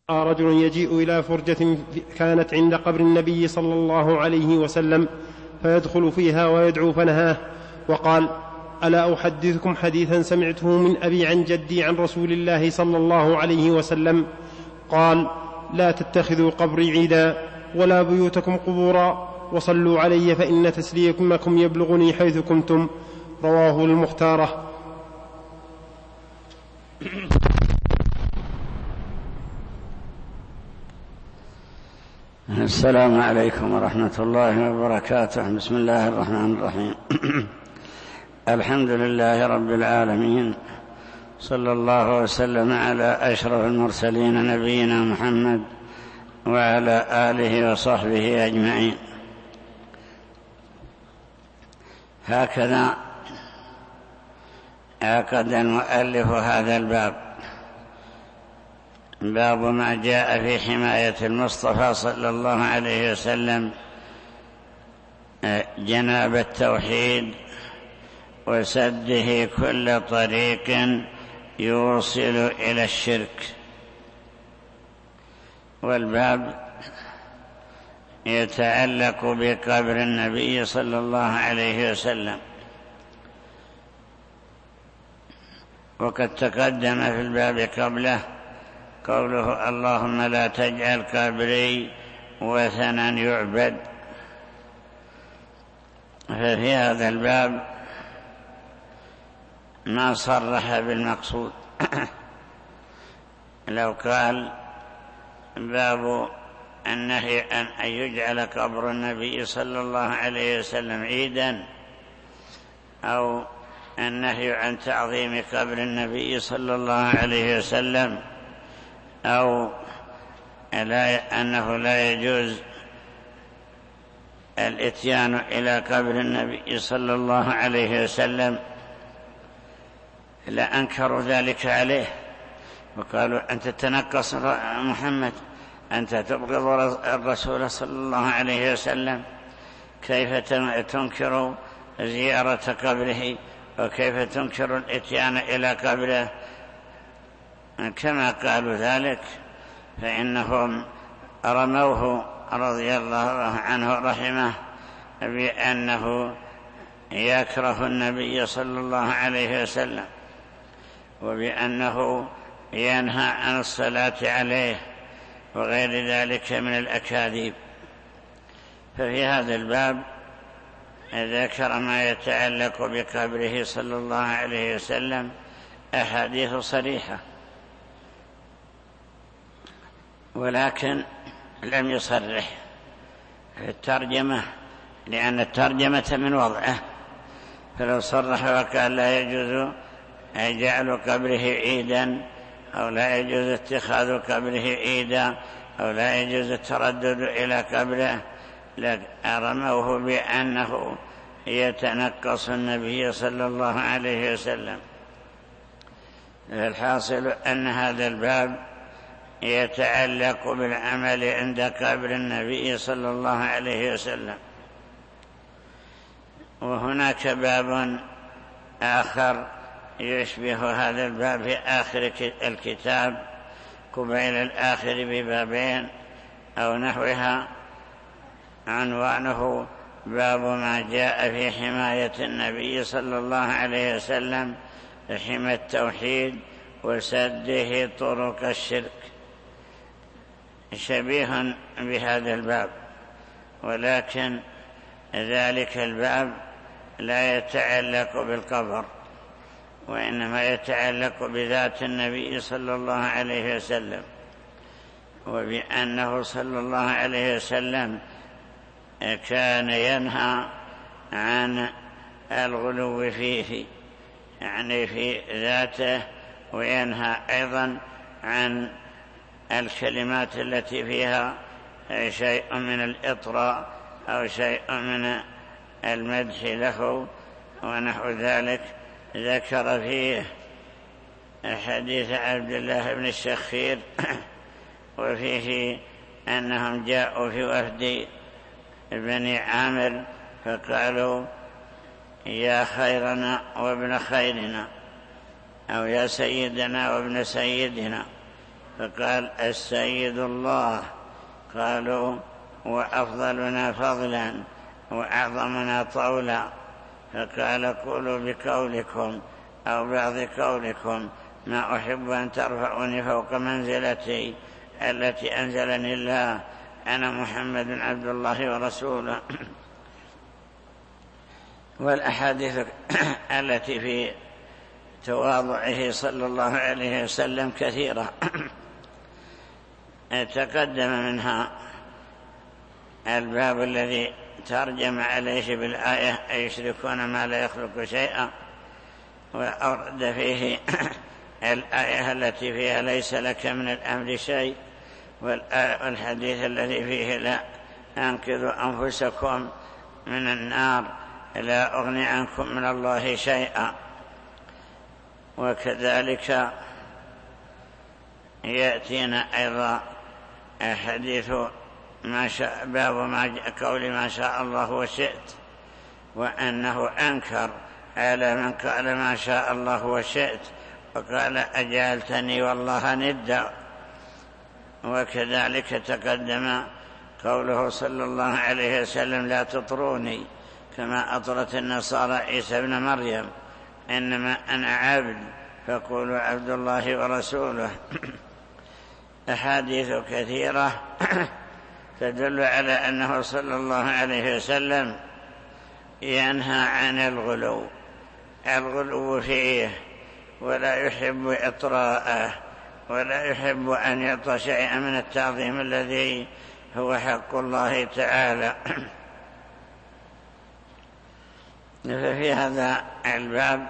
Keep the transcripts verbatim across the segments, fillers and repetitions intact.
رجل يجيء إلى فرجة كانت عند قبر النبي صلى الله عليه وسلم فيدخل فيها ويدعو فنهاه وقال: ألا أحدثكم حديثا سمعته من أبي عن جدي عن رسول الله صلى الله عليه وسلم قال: لا تتخذوا قبري عيدا ولا بيوتكم قبورا وصلوا علي فإن تسليمكم يبلغني حيث كنتم. رواه المختارة. السلام عليكم ورحمة الله وبركاته. بسم الله الرحمن الرحيم. الحمد لله رب العالمين، صلى الله وسلم على أشرف المرسلين نبينا محمد وعلى آله وصحبه أجمعين. هكذا عقد المؤلف هذا الباب، باب ما جاء في حماية المصطفى صلى الله عليه وسلم جناب التوحيد وسده كل طريق يوصل إلى الشرك. والباب يتعلق بقبر النبي صلى الله عليه وسلم، وقد تقدم في الباب قبله قوله: اللهم لا تجعل قبري وثنا يعبد. ففي هذا الباب ما صرح بالمقصود. لو قال باب النهي عن أن يجعل قبر النبي صلى الله عليه وسلم عيدا، أو النهي عن تعظيم قبر النبي صلى الله عليه وسلم، أو لا أنه لا يجوز الإتيان إلى قبر النبي صلى الله عليه وسلم، لأنكروا ذلك عليه وقالوا: أنت تتنقص محمد، أنت تبغض الرسول صلى الله عليه وسلم، كيف تنكر زيارة قبره وكيف تنكر الإتيان إلى قبره؟ كما قالوا ذلك فإنهم رموه رضي الله عنه رحمه بأنه يكره النبي صلى الله عليه وسلم، وبأنه ينهى عن الصلاة عليه وغير ذلك من الأكاذيب. ففي هذا الباب ذكر ما يتعلق بقبره صلى الله عليه وسلم أحاديث صريحة، ولكن لم يصرح في الترجمة، لأن الترجمة من وضعه. فلو صرح وقال لا يجوز جعل قبره عيدا، أو لا يجوز اتخاذ قبره عيدا، أو لا يجوز التردد إلى قبره، لرموه بأنه يتنقص النبي صلى الله عليه وسلم. الحاصل أن هذا الباب يتعلق بالعمل عند قبر النبي صلى الله عليه وسلم. وهناك باب آخر يشبه هذا الباب في آخر الكتاب قبيل الآخر ببابين أو نحوها، عنوانه باب ما جاء في حماية النبي صلى الله عليه وسلم، حمى التوحيد وسده طرق الشرك، شبيه بهذا الباب، ولكن ذلك الباب لا يتعلق بالقبر، وإنما يتعلق بذات النبي صلى الله عليه وسلم، وبأنه صلى الله عليه وسلم كان ينهى عن الغلو فيه، يعني في ذاته، وينهى أيضا عن الكلمات التي فيها شيء من الإطراء أو شيء من المدح له ونحو ذلك. ذكر فيه حديث عبد الله بن الشخير، وفيه أنهم جاءوا في وفد بني عامر فقالوا: يا خيرنا وابن خيرنا، أو يا سيدنا وابن سيدنا، فقال السيد الله. قالوا وأفضلنا فضلا وأعظمنا طولا. فقال قولوا بقولكم أو بعض قولكم ما أحب أن ترفعوني فوق منزلتي التي أنزلني الله، أنا محمد عبد الله ورسوله. والأحاديث التي في تواضعه صلى الله عليه وسلم كثيرة، تقدم منها الباب الذي ترجم عليه بالآية أيشركون ما لا يخلق شيئا، وأورد فيه الآية التي فيها ليس لك من الأمر شيء، والحديث الذي فيه لا أنقذوا أنفسكم من النار لا أغني عنكم من الله شيئا. وكذلك يأتينا أيضا حديث ما شاء باب ما قول ما شاء الله وشئت، وأنه أنكر على من قال ما شاء الله وشئت وقال أجعلتني والله ندا. وكذلك تقدم قوله صلى الله عليه وسلم لا تطروني كما أطرت النصارى عيسى ابن مريم، إنما أنا عبد فقولوا عبد الله ورسوله. أحاديث كثيرة تدل على أنه صلى الله عليه وسلم ينهى عن الغلو الغلو فيه، ولا يحب إطراءه، ولا يحب أن يعطى شيئا من التعظيم الذي هو حق الله تعالى. ففي هذا الباب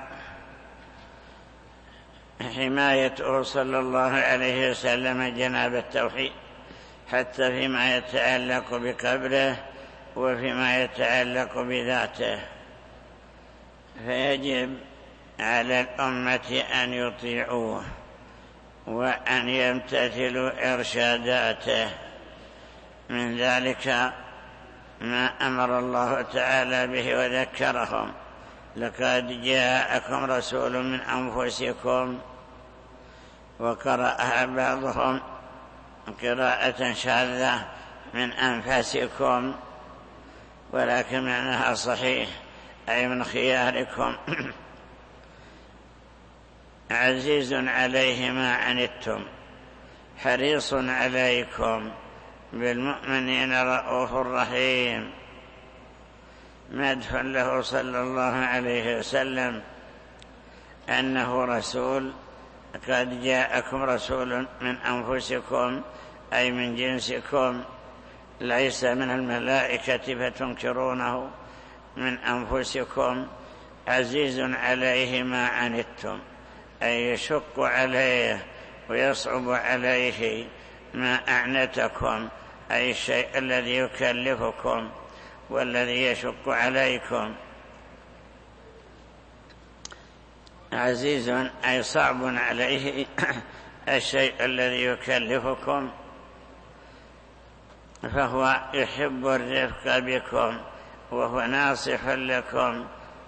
حمايته صلى الله عليه وسلم جناب التوحيد، حتى فيما يتعلق بقبره وفيما يتعلق بذاته. فيجب على الأمة أن يطيعوه وأن يمتثلوا إرشاداته. من ذلك ما أمر الله تعالى به وذكرهم: لقد جاءكم رسول من أنفسكم. وقرأها بعضهم قراءة شاذة من أنفسكم، ولكن معناها صحيح، أي من خياركم. عزيز عليه ما عنتم حريص عليكم بالمؤمنين رؤوف رحيم. مدح له صلى الله عليه وسلم أنه رسول. قد جاءكم رسول من أنفسكم أي من جنسكم، ليس من الملائكة فتنكرونه، من أنفسكم. عزيز عليه ما عنتم أي يشق عليه ويصعب عليه ما أعنتكم، أي الشيء الذي يكلفكم والذي يشق عليكم. عزيز أي صعب عليه الشيء الذي يكلفكم، فهو يحب الرفق بكم وهو ناصح لكم.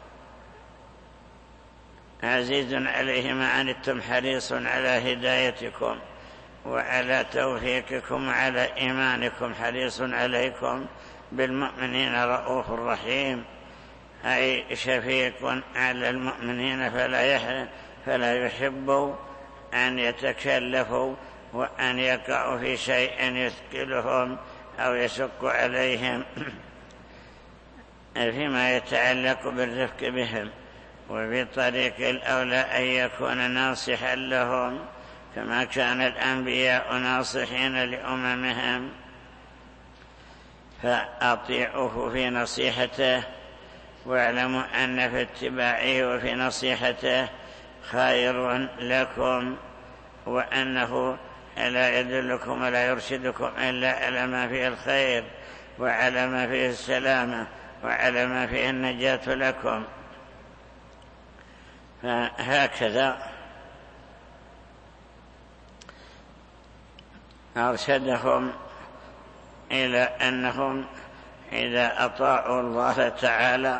عزيز عليه ما عنتم حريص على هدايتكم وعلى توفيقكم وعلى إيمانكم. حريص عليكم بالمؤمنين رؤوف رحيم، أي شفيق على المؤمنين فلا فلا يحب أن يتكلفوا وأن يقعوا في شيء يثقلهم أو يشق عليهم فيما يتعلق بالرفق بهم. وبطريق الأولى أن يكون ناصحا لهم كما كان الأنبياء ناصحين لأممهم، فأطيعوه في نصيحته، واعلموا أن في اتباعه وفي نصيحته خير لكم، وأنه لا يدلكم ولا يرشدكم إلا على ما فيه الخير وعلى ما فيه السلامة وعلى ما فيه النجاة لكم. فهكذا أرشدهم إلى أنهم إذا أطاعوا الله تعالى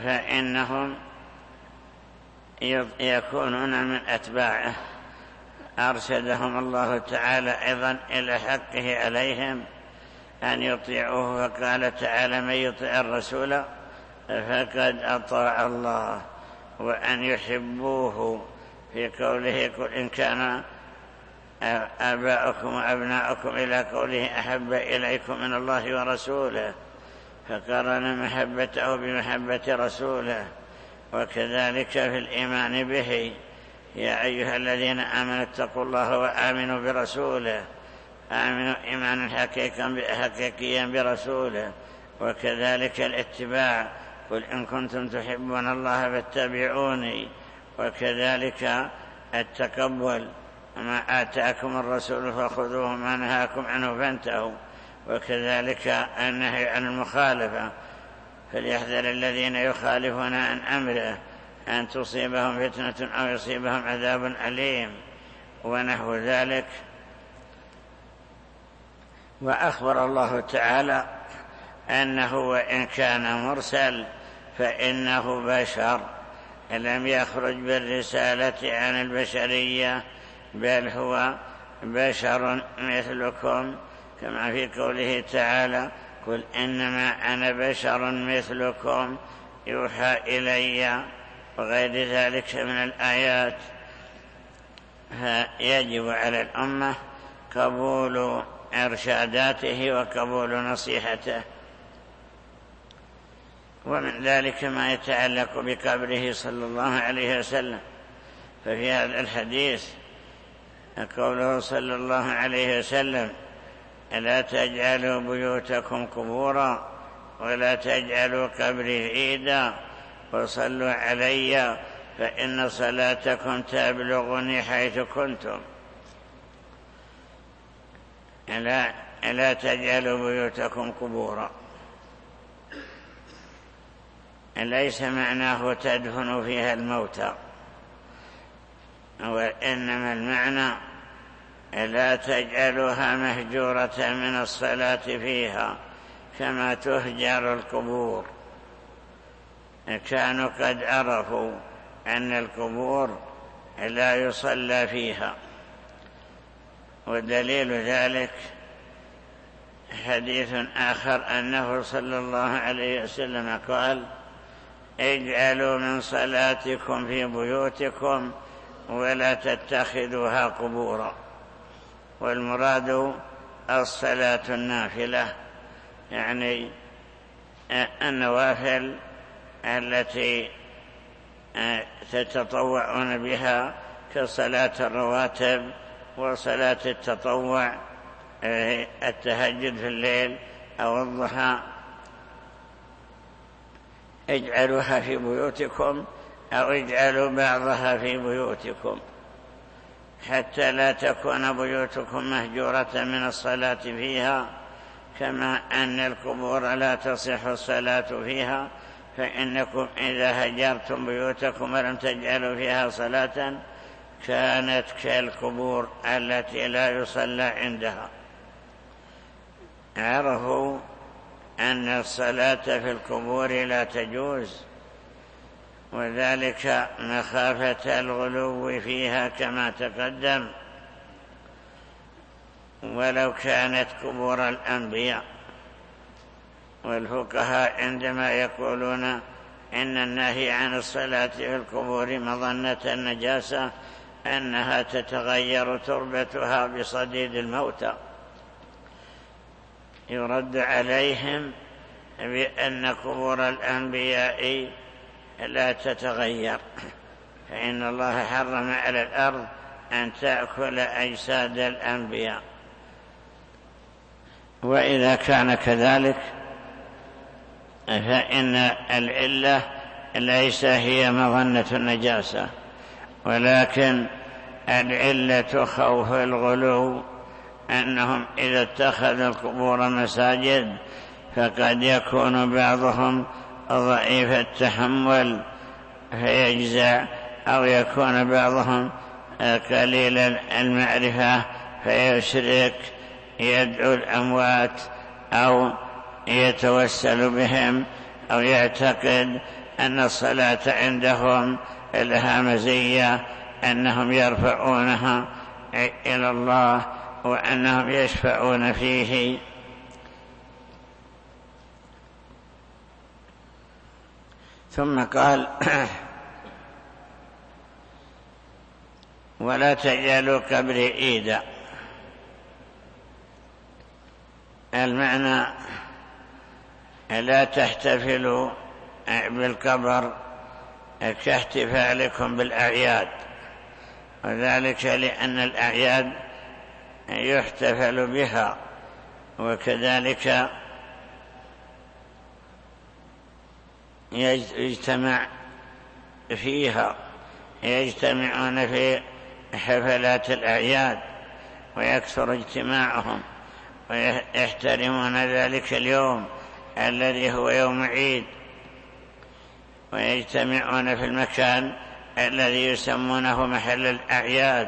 فإنهم يكونون من أتباعه، أرشدهم الله تعالى أيضا إلى حقه عليهم أن يطيعوه، فقال تعالى: من يطيع الرسول فقد أطاع الله، وأن يحبوه في قوله: قل إن كان آباؤكم وأبناؤكم، إلى قوله: أحب إليكم من الله ورسوله، فقرن محبته بمحبة رسوله. وكذلك في الإيمان به: يا أيها الذين آمنوا اتقوا الله وآمنوا برسوله، آمنوا إيمانا حقيقيا برسوله. وكذلك الاتباع: قل إن كنتم تحبون الله فاتبعوني. وكذلك التقبل: ما آتاكم الرسول فخذوه، ما نهاكم عنه فانتهوا. وكذلك النهي عن المخالفة: فليحذر الذين يخالفون عن أمره أن تصيبهم فتنة أو يصيبهم عذاب أليم، ونحو ذلك. وأخبر الله تعالى أنه وإن كان مرسل فإنه بشر، لم يخرج بالرسالة عن البشرية، بل هو بشر مثلكم، كما في قوله تعالى: قل إنما أنا بشر مثلكم يوحى إلي، وغير ذلك من الآيات. فيجب على الأمة قبول إرشاداته وقبول نصيحته. ومن ذلك ما يتعلق بقبره صلى الله عليه وسلم، ففي هذا الحديث قوله صلى الله عليه وسلم: لا تجعلوا بيوتكم قبورا ولا تجعلوا قبري عيدا وصلوا علي فإن صلاتكم تبلغني حيث كنتم. لا, لا تجعلوا بيوتكم قبورا، ليس معناه تدفنوا فيها الموتى، وإنما المعنى لا تجعلوها مهجورة من الصلاة فيها كما تهجر القبور. كانوا قد عرفوا أن القبور لا يصلى فيها، ودليل ذلك حديث آخر أنه صلى الله عليه وسلم قال: اجعلوا من صلاتكم في بيوتكم ولا تتخذوها قبورا. والمراد الصلاة النافلة، يعني النوافل التي تتطوعون بها كصلاة الرواتب وصلاة التطوع، التهجد في الليل أو الضحى. اجعلوها في بيوتكم أو اجعلوا بعضها في بيوتكم، حتى لا تكون بيوتكم مهجورة من الصلاة فيها، كما أن القبور لا تصح الصلاة فيها. فإنكم إذا هجرتم بيوتكم ولم تجعلوا فيها صلاة كانت كالقبور التي لا يصلى عندها. عرفوا أن الصلاة في القبور لا تجوز، وذلك مخافة الغلو فيها كما تقدم. ولو كانت قبور الأنبياء، والفقهاء عندما يقولون إن النهي عن الصلاة في القبور مظنة النجاسة أنها تتغير تربتها بصديد الموتى، يرد عليهم بأن قبور الأنبياء لا تتغير، فإن الله حرم على الأرض أن تأكل أجساد الأنبياء. وإذا كان كذلك فإن العلة ليس هي مظنة النجاسة، ولكن العلة خوف الغلو، أنهم إذا اتخذوا القبور مساجد فقد يكون بعضهم ضعيف التحمل فيجزع، أو يكون بعضهم قليل المعرفة فيشرك، يدعو الأموات أو يتوسل بهم، أو يعتقد أن الصلاة عندهم لها مزية أنهم يرفعونها إلى الله وأنهم يشفعون فيه. ثم قال ولا تجعلوا قبري عيدا. المعنى لا تحتفلوا بالقبر كاحتفالكم بالأعياد، وذلك لأن الأعياد يحتفل بها، وكذلك يجتمع فيها، يجتمعون في حفلات الأعياد ويكثر اجتماعهم ويحترمون ذلك اليوم الذي هو يوم عيد، ويجتمعون في المكان الذي يسمونه محل الأعياد.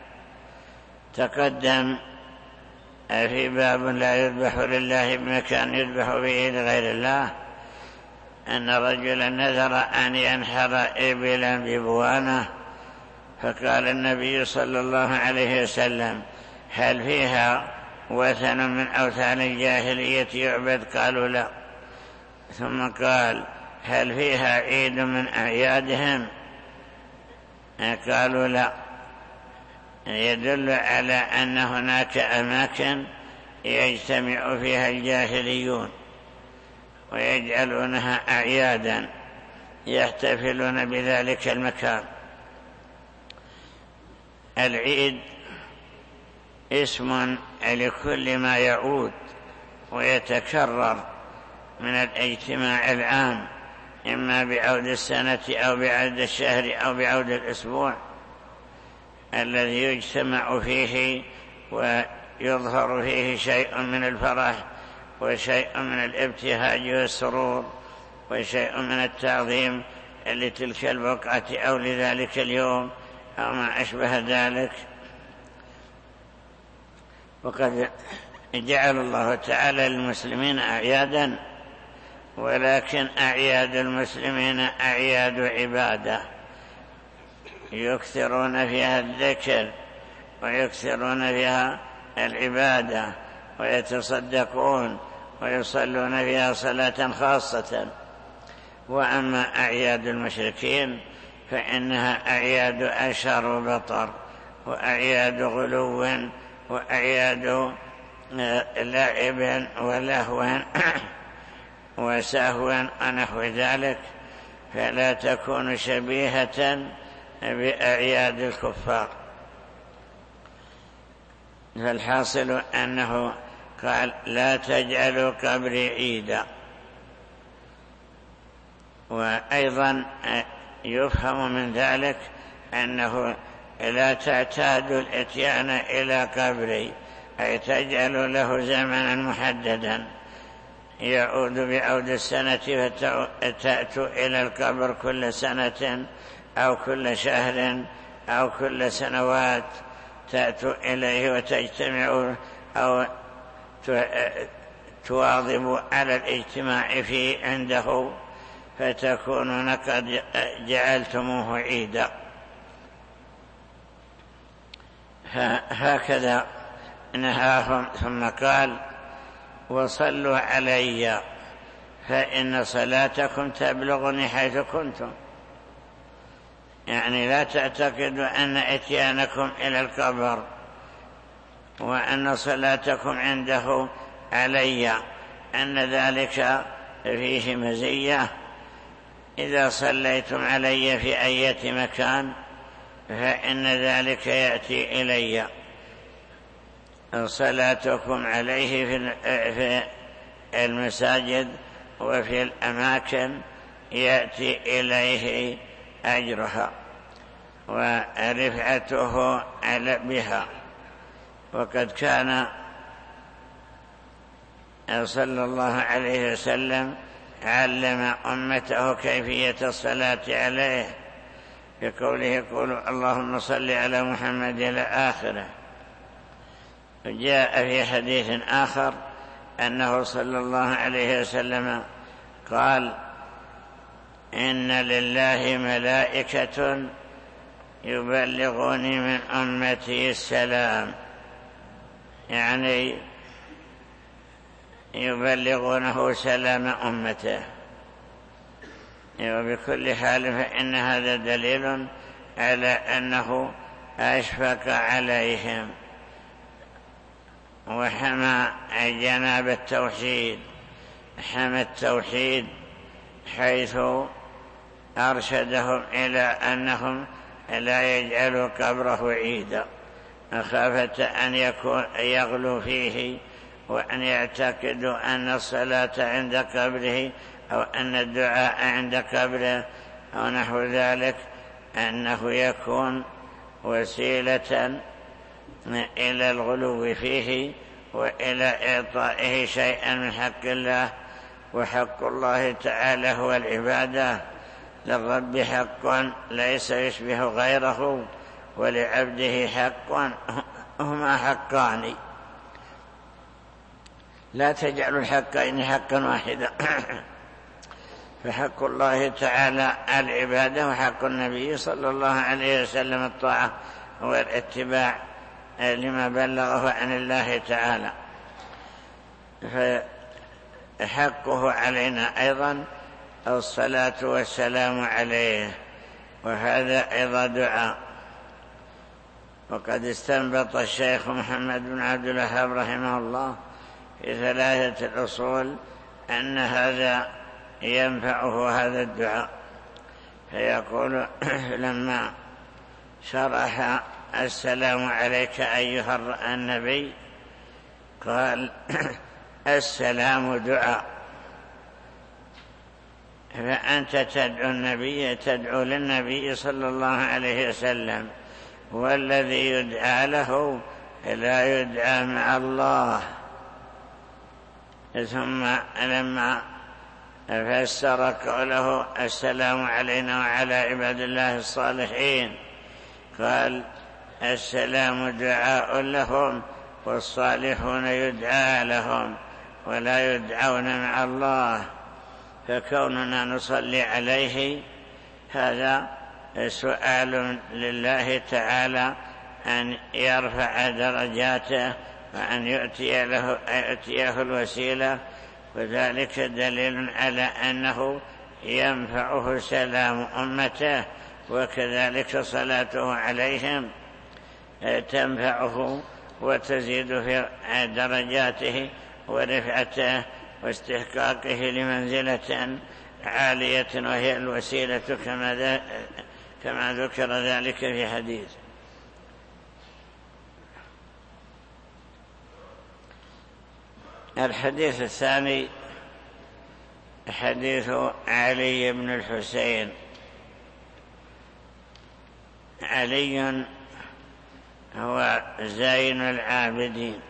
تقدم في باب لا يذبح لله بمكان يذبح به لغير الله أن رجلا نذر أن ينحر إبلا ببوانه، فقال النبي صلى الله عليه وسلم هل فيها وثن من أوثان الجاهلية يعبد؟ قالوا لا. ثم قال هل فيها عيد من أعيادهم؟ قالوا لا. يدل على أن هناك أماكن يجتمع فيها الجاهليون ويجعلونها أعيادا يحتفلون بذلك المكان. العيد اسم لكل ما يعود ويتكرر من الاجتماع العام، إما بعود السنة أو بعود الشهر أو بعود الأسبوع، الذي يجتمع فيه ويظهر فيه شيء من الفرح وشيء من الابتهاج والسرور وشيء من التعظيم لتلك البقعة أو لذلك اليوم أو ما أشبه ذلك. وقد جعل الله تعالى للمسلمين أعيادا، ولكن أعياد المسلمين أعياد عبادة يكثرون فيها الذكر ويكثرون فيها العبادة ويتصدقون ويصلون فيها صلاة خاصة. وأما أعياد المشركين فإنها أعياد أشر وبطر وأعياد غلو وأعياد لعب ولهو وسهوا ونحو ذلك، فلا تكون شبيهة بأعياد الكفار. فالحاصل أنه قال لا تجعلوا قبري عيدا. وأيضا يفهم من ذلك أنه لا تعتادوا الاتيان إلى قبري، أي تجعلوا له زمنا محددا يعود بعود السنة فتأتوا إلى القبر كل سنة أو كل شهر أو كل سنوات، تأتوا إليه وتجتمعوا أو تواظبوا على الاجتماع فيه عنده، فتكونون قد جعلتموه عيدا. هكذا نهاهم. ثم قال وصلوا علي فإن صلاتكم تبلغني حيث كنتم، يعني لا تعتقدوا أن إتيانكم إلى القبر وأن صلاتكم عنده علي أن ذلك فيه مزية. إذا صليتم علي في أي مكان فإن ذلك يأتي إلي. صلاتكم عليه في المساجد وفي الأماكن يأتي إليه أجرها ورفعته بها. وقد كان صلى الله عليه وسلم علم أمته كيفية الصلاة عليه بقوله قولوا اللهم صل على محمد إلى آخره. جاء في حديث آخر أنه صلى الله عليه وسلم قال إن لله ملائكة يبلغوني من أمتي السلام، يعني يبلغونه سلام أمته. وبكل حال فإن هذا دليل على أنه أشفق عليهم وحمى جناب التوحيد، حمى التوحيد، حيث أرشدهم إلى أنهم لا يجعلوا قبره عيدا، مخافة أن يكون يغلو فيه وأن يعتقدوا أن الصلاة عند قبره أو أن الدعاء عند قبره أو نحو ذلك أنه يكون وسيلة إلى الغلو فيه وإلى إعطائه شيئا من حق الله. وحق الله تعالى هو العبادة، للرب حق ليس يشبه غيره، ولعبده حق، هما حقان، لا تجعل الحقين حقا واحدا. فحق الله تعالى العبادة، وحق النبي صلى الله عليه وسلم الطاعة والاتباع لما بلغه عن الله تعالى. فحقه علينا أيضا الصلاة والسلام عليه، وهذا أيضا دعاء. وقد استنبط الشيخ محمد بن عبد الوهاب رحمه الله في ثلاثة الأصول أن هذا ينفعه هذا الدعاء، فيقول لما شرح السلام عليك أيها النبي قال السلام دعاء، فأنت تدعو النبي، تدعو للنبي صلى الله عليه وسلم، والذي يدعى له لا يدعى مع الله. ثم لما فسر قوله السلام علينا وعلى عباد الله الصالحين قال السلام دعاء لهم والصالحون يدعى لهم ولا يدعون مع الله. فكوننا نصلي عليه هذا سؤال لله تعالى أن يرفع درجاته وأن يؤتي له يؤتيه الوسيلة، وذلك دليل على أنه ينفعه سلام أمته، وكذلك صلاته عليهم تنفعه وتزيد في درجاته ورفعته واستحقاقه لمنزلة عالية، وهي الوسيلة كما كما ذكر ذلك في حديث. الحديث الثاني حديث علي بن الحسين. علي هو زين العابدين،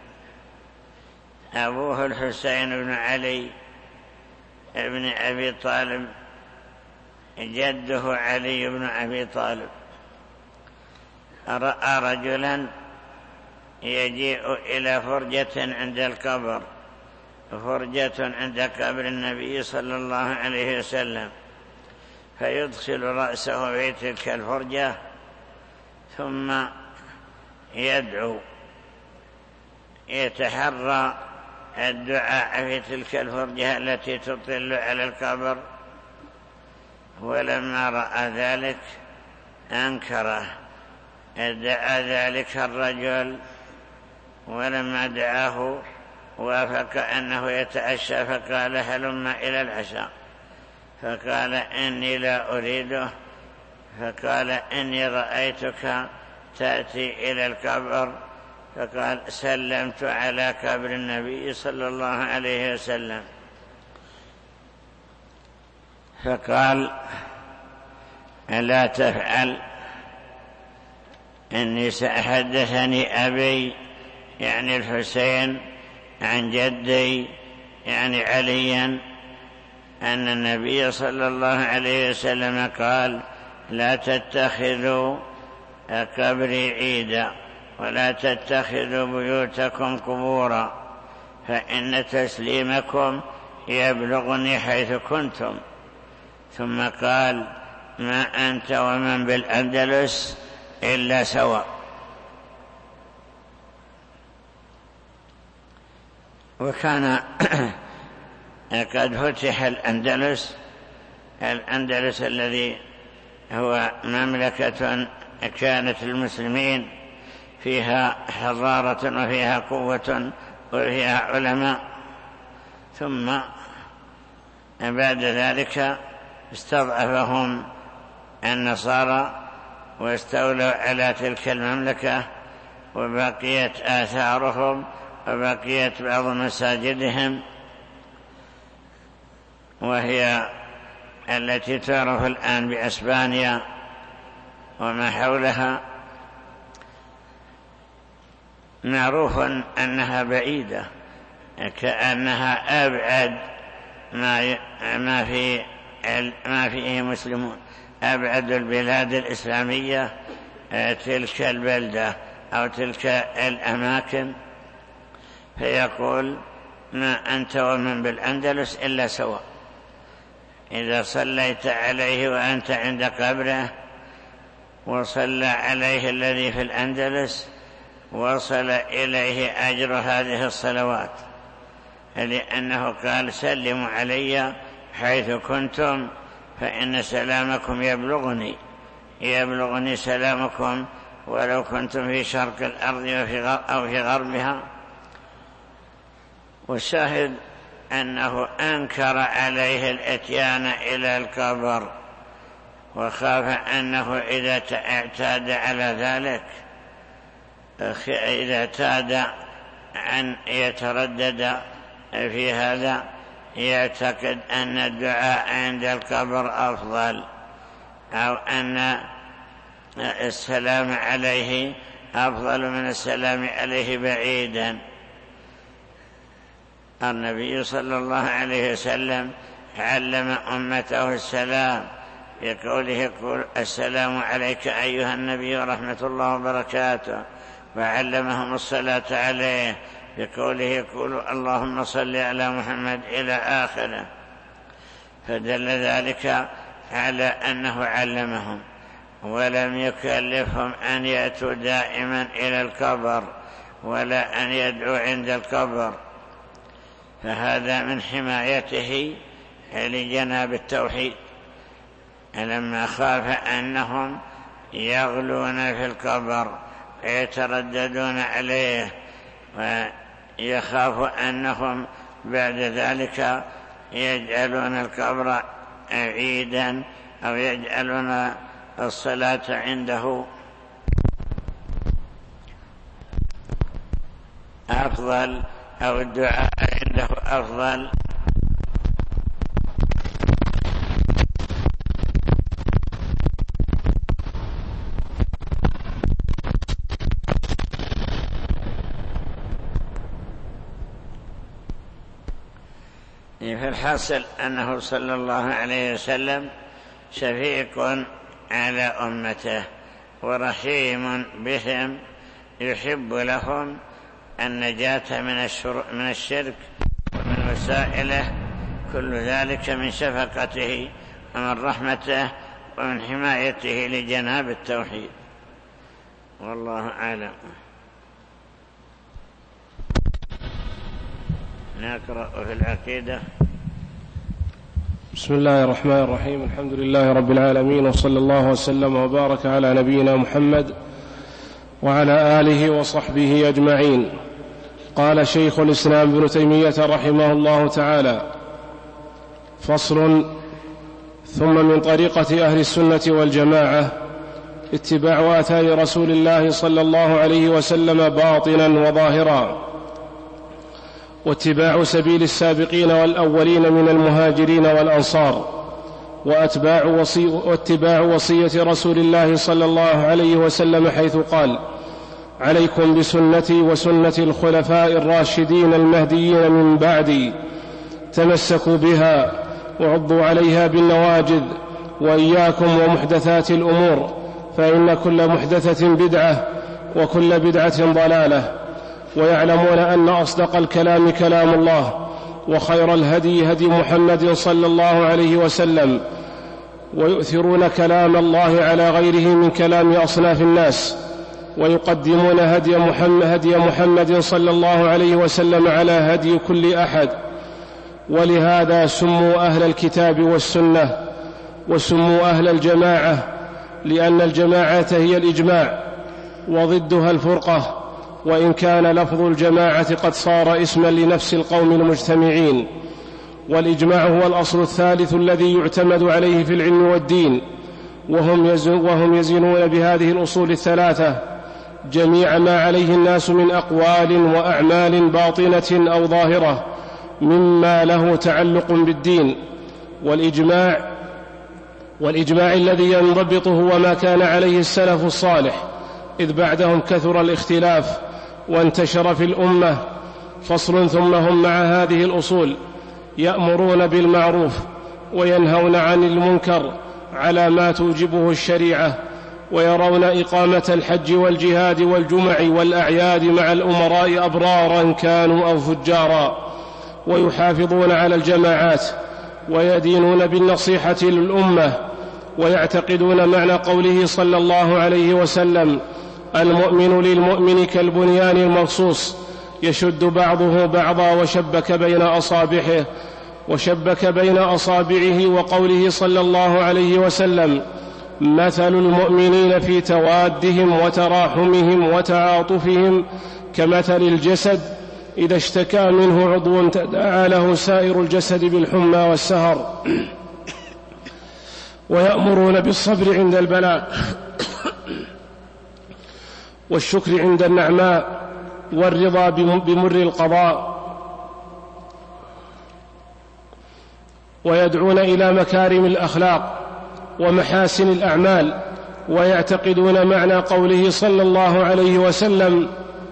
أبوه الحسين بن علي بن أبي طالب، جده علي بن أبي طالب. رأى رجلا يجيء إلى فرجة عند القبر، فرجة عند قبر النبي صلى الله عليه وسلم، فيدخل رأسه في تلك الفرجة ثم يدعو، يتحرى الدعاء في تلك الفرجة التي تطل على القبر. ولما رأى ذلك أنكره، دعا ذلك الرجل، ولما دعاه وافق أنه يتعشى فقال هلم إلى العشاء، فقال إني لا أريده، فقال إني رأيتك تأتي إلى القبر، فقال سلمت على قبر النبي صلى الله عليه وسلم. فقال لا تفعل، إني سأحدثني أبي يعني الحسين عن جدي يعني عليا أن النبي صلى الله عليه وسلم قال لا تتخذوا قبري عيدا ولا تتخذوا بيوتكم قبورا، فإن تسليمكم يبلغني حيث كنتم. ثم قال ما أنت ومن بالأندلس إلا سواء. وكان قد فتح الأندلس الأندلس الذي هو مملكة كانت المسلمين فيها حضارة وفيها قوة وفيها علماء، ثم بعد ذلك استضعفهم النصارى واستولوا على تلك المملكة، وبقيت آثارهم وبقيت بعض مساجدهم، وهي التي تعرف الآن بأسبانيا وما حولها. معروف أنها بعيدة، كأنها أبعد ما ما في ما فيه مسلمون، أبعد البلاد الإسلامية تلك البلدة أو تلك الأماكن. فيقول: ما أنت ومن بالأندلس إلا سواء، إذا صليت عليه وأنت عند قبره وصلى عليه الذي في الأندلس وصل إليه أجر هذه الصلوات، لأنه قال: سلموا علي حيث كنتم فإن سلامكم يبلغني يبلغني سلامكم ولو كنتم في شرق الأرض أو في غربها. والشاهد أنه أنكر عليه الإتيان إلى القبر، وخاف أنه إذا اعتاد على ذلك إذا اعتاد أن يتردد في هذا يعتقد أن الدعاء عند القبر أفضل، أو أن السلام عليه أفضل من السلام عليه بعيدا. النبي صلى الله عليه وسلم علم أمته السلام بقوله: يقول: السلام عليك أيها النبي ورحمة الله وبركاته، وعلمهم الصلاة عليه بقوله: يقول: اللهم صل على محمد إلى آخره. فدل ذلك على أنه علمهم ولم يكلفهم أن يأتوا دائما إلى القبر ولا أن يدعوا عند القبر، فهذا من حمايته لجناب التوحيد، لما خاف أنهم يغلون في القبر ويترددون عليه، ويخاف أنهم بعد ذلك يجعلون القبر عيدا أو يجعلون الصلاة عنده أفضل أو الدعاء عنده أفضل. في الحاصل أنه صلى الله عليه وسلم شفيق على أمته ورحيم بهم، يحب لهم النجاة من الشرك ومن وسائله، كل ذلك من شفقته ومن رحمته ومن حمايته لجناب التوحيد. والله أعلم. نقرأ في العقيدة. بسم الله الرحمن الرحيم. الحمد لله رب العالمين، وصلى الله وسلم وبارك على نبينا محمد وعلى آله وصحبه أجمعين. قال شيخ الإسلام ابن تيمية رحمه الله تعالى: فصل. ثم من طريقة أهل السنة والجماعة اتباع آثار رسول الله صلى الله عليه وسلم باطنا وظاهرا، واتباع سبيل السابقين والأولين من المهاجرين والأنصار، وأتباع وصي واتباع وصية رسول الله صلى الله عليه وسلم حيث قال: عليكم بسنتي وسنة الخلفاء الراشدين المهديين من بعدي، تمسكوا بها وعضوا عليها بالنواجذ، وإياكم ومحدثات الأمور، فإن كل محدثة بدعة وكل بدعة ضلالة. ويعلمون أن أصدق الكلام كلام الله، وخير الهدي هدي محمد صلى الله عليه وسلم، ويؤثرون كلام الله على غيره من كلام أصناف الناس، ويقدمون هدي محمد, هدي محمد صلى الله عليه وسلم على هدي كل أحد. ولهذا سموا أهل الكتاب والسنة، وسموا أهل الجماعة، لأن الجماعة هي الإجماع وضدها الفرقة، وإن كان لفظ الجماعة قد صار اسما لنفس القوم المجتمعين. والإجماع هو الأصل الثالث الذي يعتمد عليه في العلم والدين، وهم يزنون بهذه الأصول الثلاثة جميع ما عليه الناس من أقوال وأعمال باطنة أو ظاهرة مما له تعلق بالدين. والإجماع والإجماع الذي ينضبط هو ما كان عليه السلف الصالح، إذ بعدهم كثر الاختلاف وانتشر في الأمة. فصل. ثم هم مع هذه الأصول يأمرون بالمعروف وينهون عن المنكر على ما توجبه الشريعة، ويرون إقامة الحج والجهاد والجمع والأعياد مع الأمراء أبرارا كانوا أو فجارا، ويحافظون على الجماعات، ويدينون بالنصيحة للأمة، ويعتقدون معنى قوله صلى الله عليه وسلم: المؤمن للمؤمن كالبنيان المرصوص يشد بعضه بعضا وشبك بين أصابعه وشبك بين أصابعه وقوله صلى الله عليه وسلم: مثل المؤمنين في توادهم وتراحمهم وتعاطفهم كمثل الجسد إذا اشتكى منه عضو تداعى له سائر الجسد بالحمى والسهر. ويأمرون بالصبر عند البلاء والشكر عند النعماء والرضا بمر القضاء، ويدعون إلى مكارم الأخلاق ومحاسن الأعمال، ويعتقدون معنى قوله صلى الله عليه وسلم: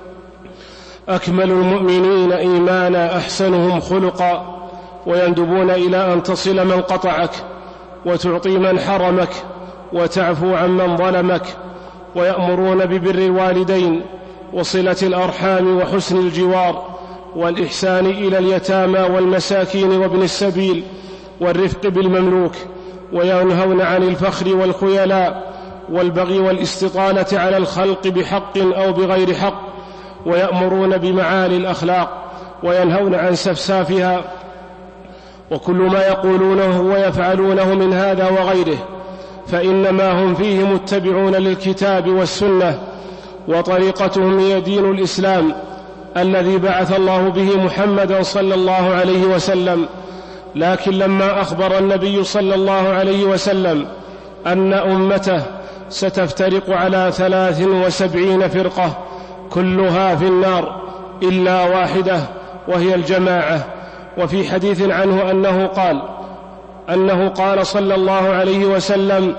أكمل المؤمنين إيمانا أحسنهم خلقا، ويندبون إلى أن تصل من قطعك، وتعطي من حرمك، وتعفو عن من ظلمك. ويأمرون ببر الوالدين وصلة الأرحام وحسن الجوار، والإحسان إلى اليتامى والمساكين وابن السبيل، والرفق بالمملوك. وينهون عن الفخر والخيلاء والبغي والاستطالة على الخلق بحق أو بغير حق. ويأمرون بمعالي الأخلاق وينهون عن سفسافها، وكل ما يقولونه ويفعلونه من هذا وغيره فإنما هم فيه متبعون للكتاب والسنة، وطريقتهم هي دين الإسلام الذي بعث الله به محمدا صلى الله عليه وسلم. لكن لما أخبر النبي صلى الله عليه وسلم أن أمته ستفترق على ثلاث وسبعين فرقة كلها في النار إلا واحدة وهي الجماعة. وفي حديث عنه أنه قال أنه قال صلى الله عليه وسلم: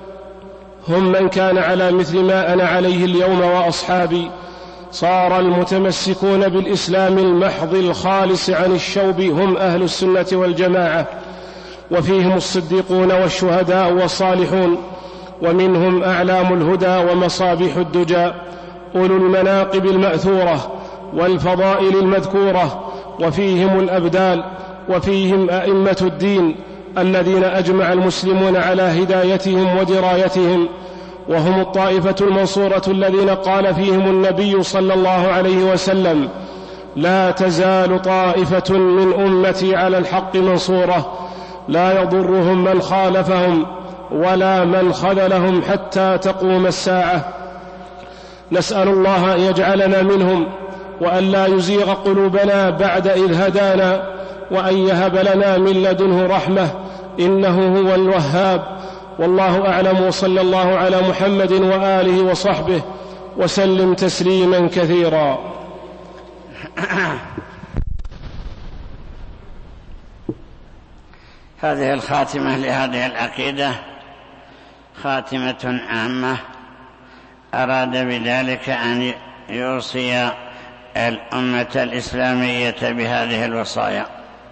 هم من كان على مثل ما أنا عليه اليوم وأصحابي. صار المتمسكون بالإسلام المحض الخالص عن الشوب هم أهل السنة والجماعة، وفيهم الصديقون والشهداء والصالحون، ومنهم أعلام الهدى ومصابيح الدجى، أولو المناقب المأثورة والفضائل المذكورة، وفيهم الأبدال، وفيهم أئمة الدين الذين أجمع المسلمون على هدايتهم ودرايتهم، وهم الطائفة المنصورة الذين قال فيهم النبي صلى الله عليه وسلم: لا تزال طائفة من أمتي على الحق منصورة لا يضرهم من خالفهم ولا من خذلهم حتى تقوم الساعة. نسأل الله أن يجعلنا منهم، وأن لا يزيغ قلوبنا بعد إذ هدانا، وأن يهب لنا من لدنه رحمة إنه هو الوهاب. والله أعلم، وصلى الله على محمد وآله وصحبه وسلم تسليما كثيرا. هذه الخاتمة لهذه العقيدة خاتمة عامة، أراد بذلك أن يوصي الأمة الإسلامية بهذه الوصايا،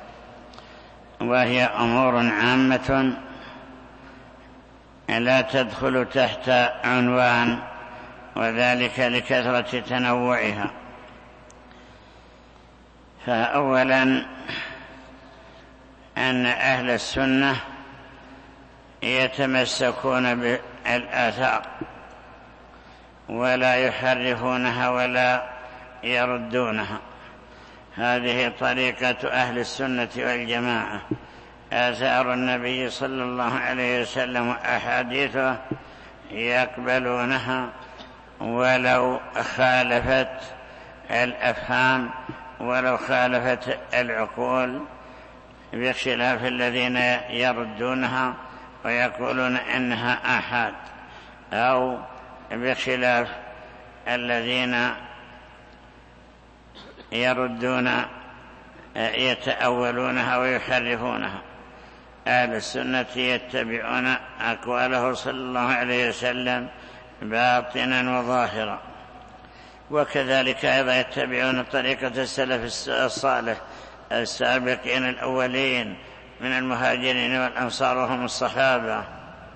وهي أمور عامة لا تدخل تحت عنوان، وذلك لكثرة تنوعها. فأولا أن أهل السنة يتمسكون بالآثار ولا يحرفونها ولا يردونها. هذه طريقة أهل السنة والجماعة. آثار النبي صلى الله عليه وسلم وأحاديثه يقبلونها ولو خالفت الأفهام ولو خالفت العقول، بخلاف الذين يردونها ويقولون إنها آحاد، أو بخلاف الذين يردون يتأولونها ويحرفونها. أهل السنة يتبعون أقواله صلى الله عليه وسلم باطنا وظاهرا، وكذلك أيضا يتبعون طريقة السلف الصالح السابقين الأولين من المهاجرين والأنصار وهم الصحابة،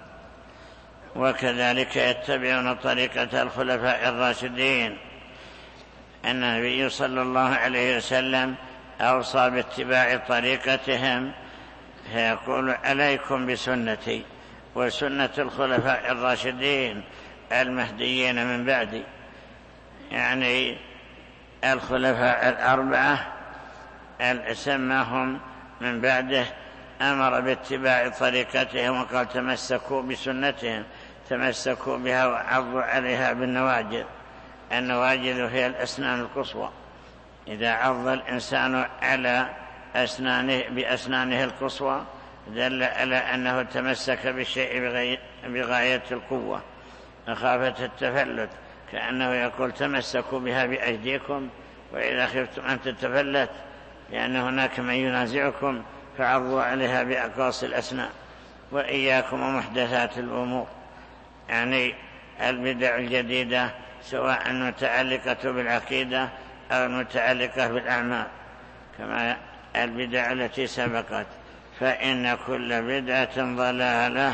وكذلك يتبعون طريقة الخلفاء الراشدين. النبي صلى الله عليه وسلم أوصى باتباع طريقتهم، فيقول عليكم بسنتي وسنة الخلفاء الراشدين المهديين من بعدي، يعني الخلفاء الأربعة سماهم من بعده، أمر باتباع طريقتهم وقال تمسكوا بسنتهم، تمسكوا بها وعضوا عليها بالنواجذ. النواجذ هي الأسنان القصوى، إذا عض الإنسان على أسنانه بأسنانه القصوى دل على أنه تمسك بالشيء بغاية القوة مخافة التفلت، كأنه يقول تمسكوا بها بأيديكم، وإذا خفتم أن تتفلت لأن هناك من ينازعكم فعضوا عليها بأقاصي الأسنان. وإياكم ومحدثات الأمور، يعني البدع الجديدة سواء المتعلقة بالعقيدة أو المتعلقة بالأعمال، كما البدع التي سبقت، فإن كل بدعة ضلالة.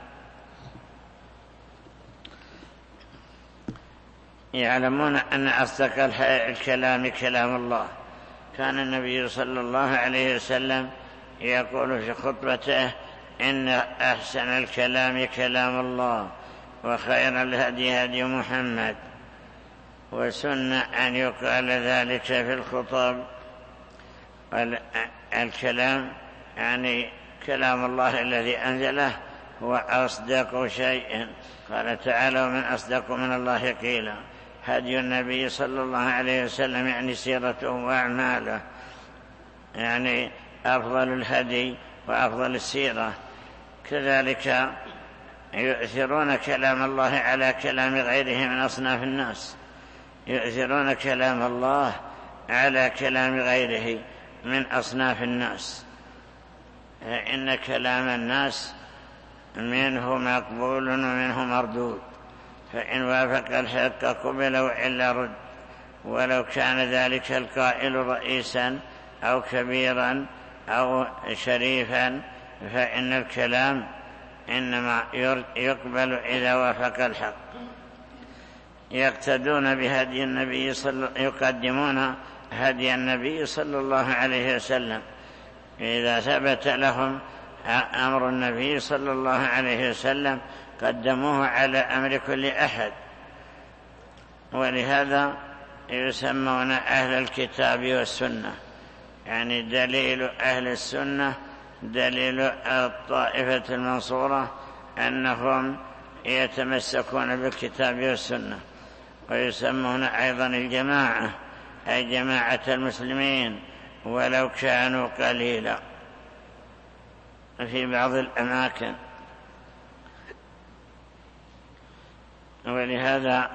يعلمون أن أصدق الكلام كلام الله. كان النبي صلى الله عليه وسلم يقول في خطبته إن أحسن الكلام كلام الله، وخير الهدي هدي محمد، وسن أن يقال ذلك في الخطب. الكلام يعني كلام الله الذي أنزله هو أصدق شيء، قال تعالى ومن أصدق من الله قيلا. هدي النبي صلى الله عليه وسلم يعني سيرته وأعماله، يعني أفضل الهدي وأفضل السيرة. كذلك يؤثرون كلام الله على كلام غيره من أصناف الناس، يؤثرون كلام الله على كلام غيره من أصناف الناس، فإن كلام الناس منه مقبول ومنه مردود، فإن وافق الحق قبل وإلا رد، ولو كان ذلك القائل رئيسا أو كبيرا أو شريفا، فإن الكلام إنما يقبل إذا وافق الحق. يقتدون بهدي النبي صلى يقدمون هدي النبي صلى الله عليه وسلم، إذا ثبت لهم أمر النبي صلى الله عليه وسلم قدموه على أمر كل أحد. ولهذا يسمون أهل الكتاب والسنة، يعني دليل أهل السنة دليل الطائفة المنصورة أنهم يتمسكون بالكتاب والسنة. ويسمون أيضا الجماعة أي جماعة المسلمين ولو كانوا قليلا في بعض الأماكن. ولهذا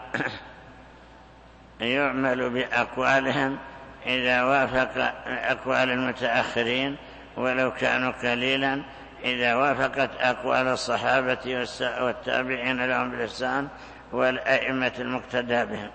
يعمل بأقوالهم إذا وافق أقوال المتأخرين ولو كانوا قليلا، إذا وافقت أقوال الصحابة والتابعين لهم بالإحسان والأئمة المقتدى بهم.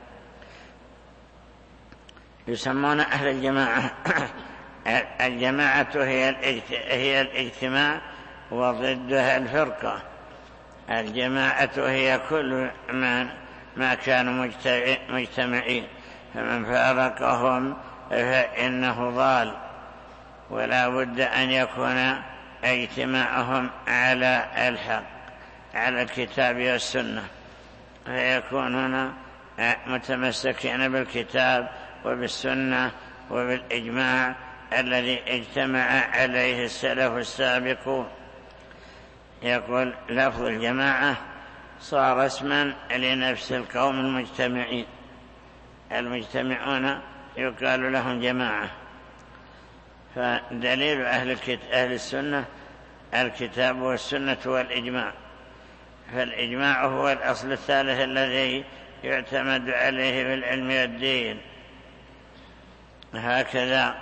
يسمون أهل الجماعة. الجماعة هي الاجتماع وضدها الفرقة. الجماعة هي كل من ما كانوا مجتمعين، فمن فارقهم فإنه ضال. ولا بد أن يكون اجتماعهم على الحق، على الكتاب والسنة، فيكونون متمسكين بالكتاب وبالسنة وبالإجماع الذي اجتمع عليه السلف السابقون. يقول لفظ الجماعة صار اسما لنفس القوم المجتمعين، المجتمعون يقال لهم جماعة. فدليل أهل, أهل السنة الكتاب والسنة والإجماع، فالإجماع هو الأصل الثالث الذي يعتمد عليه في العلم والدين. هكذا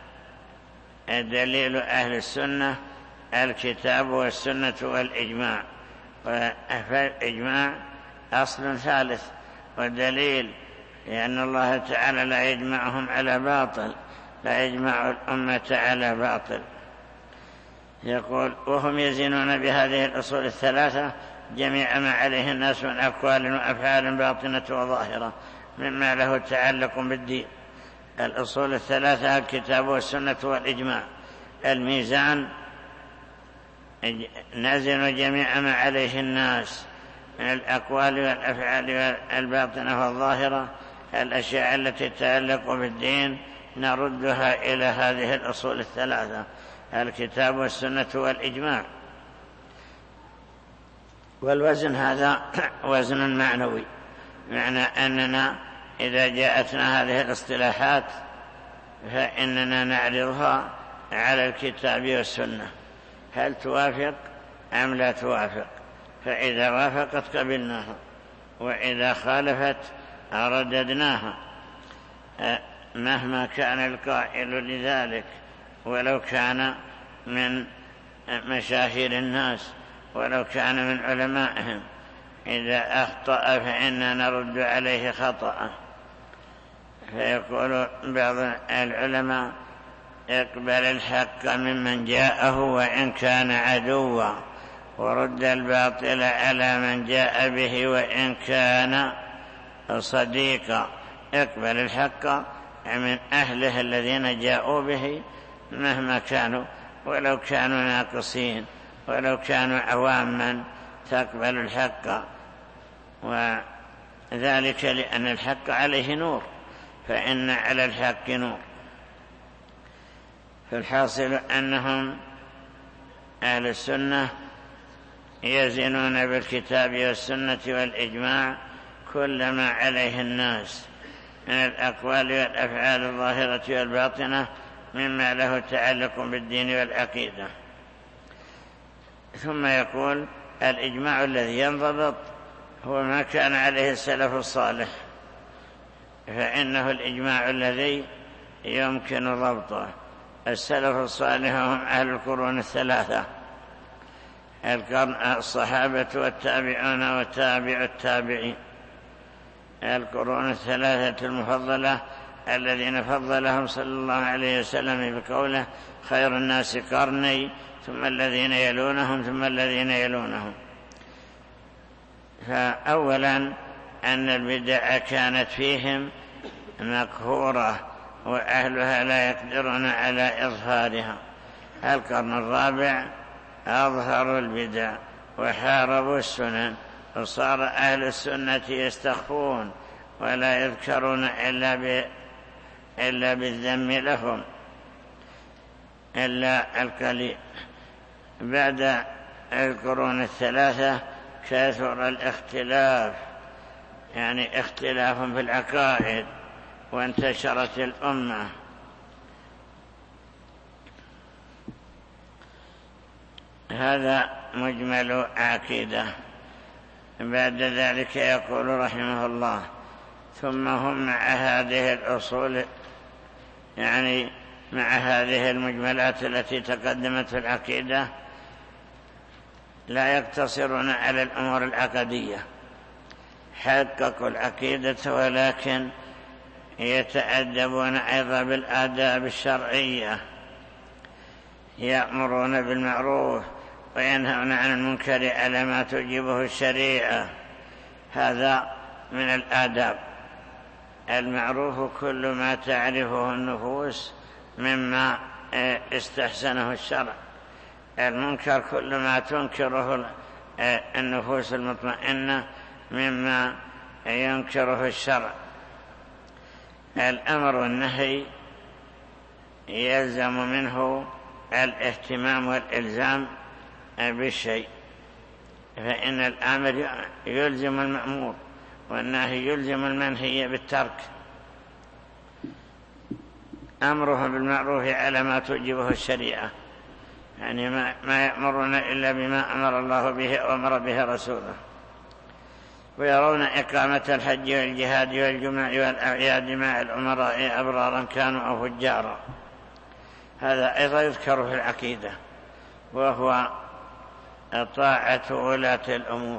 دليل أهل السنة الكتاب والسنة والإجماع، فالإجماع أصل ثالث ودليل، لأن الله تعالى لا يجمعهم على باطل، لا يجمع الأمة على باطل. يقول وهم يزنون بهذه الأصول الثلاثة جميع ما عليه الناس من أقوال وأفعال باطنة وظاهرة مما له تعلق بالدين. الأصول الثلاثة الكتاب والسنة والإجماع. الميزان نزن جميع ما عليه الناس من الأقوال والأفعال الباطنة والظاهرة، الأشياء التي تتعلق بالدين نردها إلى هذه الأصول الثلاثة الكتاب والسنة والإجماع. والوزن هذا وزن معنوي، معنى أننا إذا جاءتنا هذه الاصطلاحات فإننا نعرضها على الكتاب والسنة، هل توافق أم لا توافق؟ فإذا وافقت قبلناها، وإذا خالفت رددناها مهما كان القائل لذلك، ولو كان من مشاهير الناس ولو كان من علمائهم. إذا أخطأ فإننا نرد عليه خطأ. فيقول بعض العلماء اقبل الحق ممن جاءه وإن كان عدوا، ورد الباطل على من جاء به وإن كان صديقا. اقبل الحق من أهله الذين جاءوا به مهما كانوا، ولو كانوا ناقصين، ولو كانوا عواما تقبل الحق، وذلك لأن الحق عليه نور، فإن على الحق نور. فالحاصل أنهم أهل السنة يزنون بالكتاب والسنة والإجماع كل ما عليه الناس من الأقوال والأفعال الظاهرة والباطنة مما له تعلق بالدين والعقيدة. ثم يقول الإجماع الذي ينضبط هو ما كان عليه السلف الصالح، فإنه الإجماع الذي يمكن ضبطه. السلف الصالح هم أهل القرون الثلاثة، الصحابة والتابعون وتابع التابعين، القرون الثلاثة المفضلة الذين فضلهم صلى الله عليه وسلم بقوله خير الناس قرني ثم الذين يلونهم ثم الذين يلونهم. فأولا أن البدع كانت فيهم مقهورة وأهلها لا يقدرون على إظهارها. القرن الرابع أظهروا البدع وحاربوا السنن، وصار أهل السنة يستخفون ولا يذكرون إلا, ب... إلا بالذم لهم إلا القليل. بعد القرون الثلاثة كثر الاختلاف، يعني اختلاف في العقائد، وانتشرت الأمة. هذا مجمل عقيدة. بعد ذلك يقول رحمه الله ثم هم مع هذه الأصول، يعني مع هذه المجملات التي تقدمت في العقيدة، لا يقتصرون على الأمور العقدية، حققوا العقيدة ولكن يتأدبون أيضا بالآداب الشرعية، يأمرون بالمعروف وينهون عن المنكر على ما توجبه الشريعة. هذا من الآداب. المعروف كل ما تعرفه النفوس مما استحسنه الشرع، المنكر كل ما تنكره النفوس المطمئنة مما ينكره الشرع. الأمر والنهي يلزم منه الاهتمام والإلزام بالشيء، فإن الآمر يلزم المأمور والنهي يلزم المنهي بالترك. أمره بالمعروف على ما توجبه الشريعة، يعني ما, ما يأمرون إلا بما أمر الله به وأمر به رسوله. ويرون إقامة الحج والجهاد والجمع والأعياد مع الأمراء أبرارا كانوا أو فجارا، هذا أيضا يذكر في العقيدة، وهو طاعة ولاة الأمور،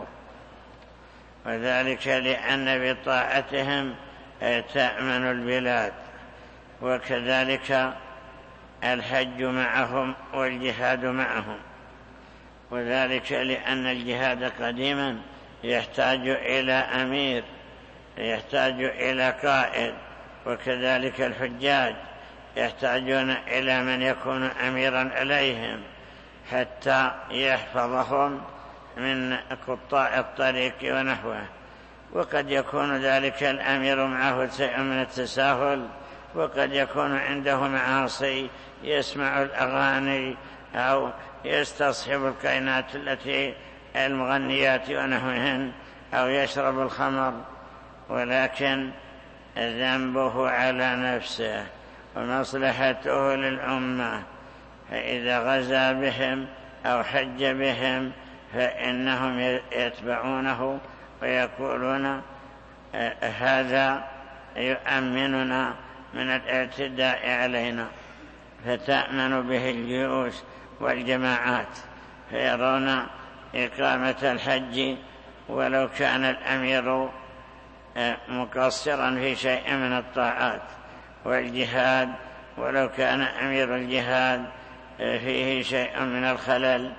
وذلك لأن بطاعتهم تأمن البلاد. وكذلك الحج معهم والجهاد معهم، وذلك لأن الجهاد قديما يحتاج إلى أمير، يحتاج إلى قائد، وكذلك الحجاج يحتاجون إلى من يكون أميرا عليهم حتى يحفظهم من قطاع الطريق ونحوه. وقد يكون ذلك الأمير معه شيء من التساهل، وقد يكون عنده معاصي، يسمع الأغاني أو يستصحب الكائنات التي المغنيات ونحوهن، أو يشرب الخمر، ولكن ذنبه على نفسه ومصلحته للأمة. فإذا غزا بهم أو حج بهم فإنهم يتبعونه ويقولون هذا يؤمننا من الاعتداء علينا، فتأمن به الجيوش والجماعات، فيرون إقامة الحج ولو كان الأمير مقصرا في شيء من الطاعات، والجهاد ولو كان أمير الجهاد فيه شيء من الخلل،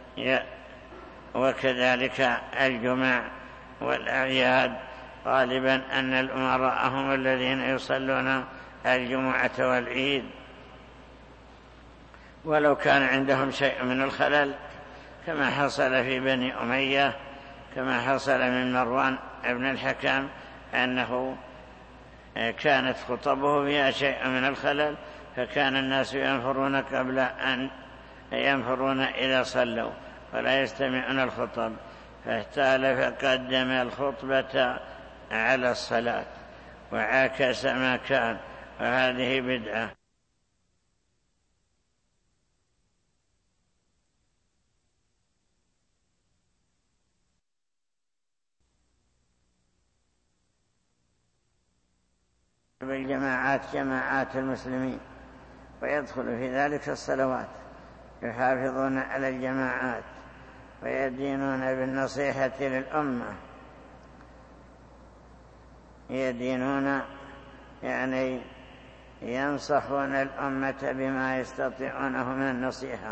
وكذلك الجمع والأعياد غالبا أن الأمراء هم الذين يصلون الجمعة والعيد، ولو كان عندهم شيء من الخلل كما حصل في بني أمية، كما حصل من مروان ابن الحكم أنه كانت خطبه فيها شيء من الخلل، فكان الناس ينفرون قبل أن ينفرون إذا صلوا ولا يستمعون الخطب، فاحتال فقدم الخطبة على الصلاة وعاكس ما كان، وهذه بدعة. بالجماعات جماعات المسلمين، ويدخل في ذلك الصلوات، يحافظون على الجماعات ويدينون بالنصيحة للأمة، يدينون يعني ينصحون الأمة بما يستطيعونه من النصيحة،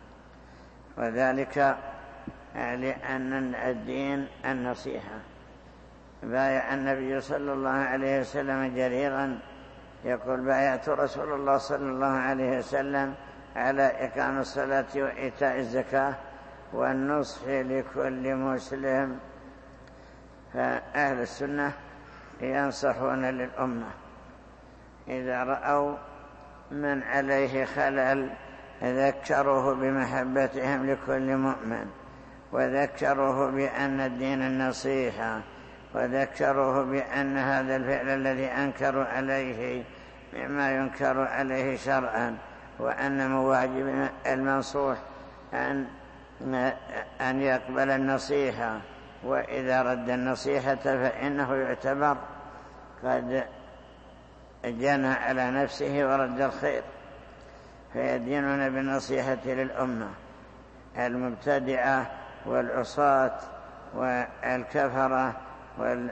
وذلك لأن الدين النصيحة. بايع النبي صلى الله عليه وسلم جريرا، يقول بايعت رسول الله صلى الله عليه وسلم على إقام الصلاة وإيتاء الزكاة والنصح لكل مسلم. فأهل السنة ينصحون للأمة إذا رأوا من عليه خلل ذكروه بمحبتهم لكل مؤمن، وذكروه بأن الدين النصيحة، وذكروه بأن هذا الفعل الذي أنكروا عليه مما ينكر عليه شرعا، وأن مواجب المنصوح أن أن يقبل النصيحة، وإذا رد النصيحة فإنه يعتبر قد جنى على نفسه ورد الخير. فيدينون بالنصيحة للأمة. المبتدعة والعصاة والكفرة وأهل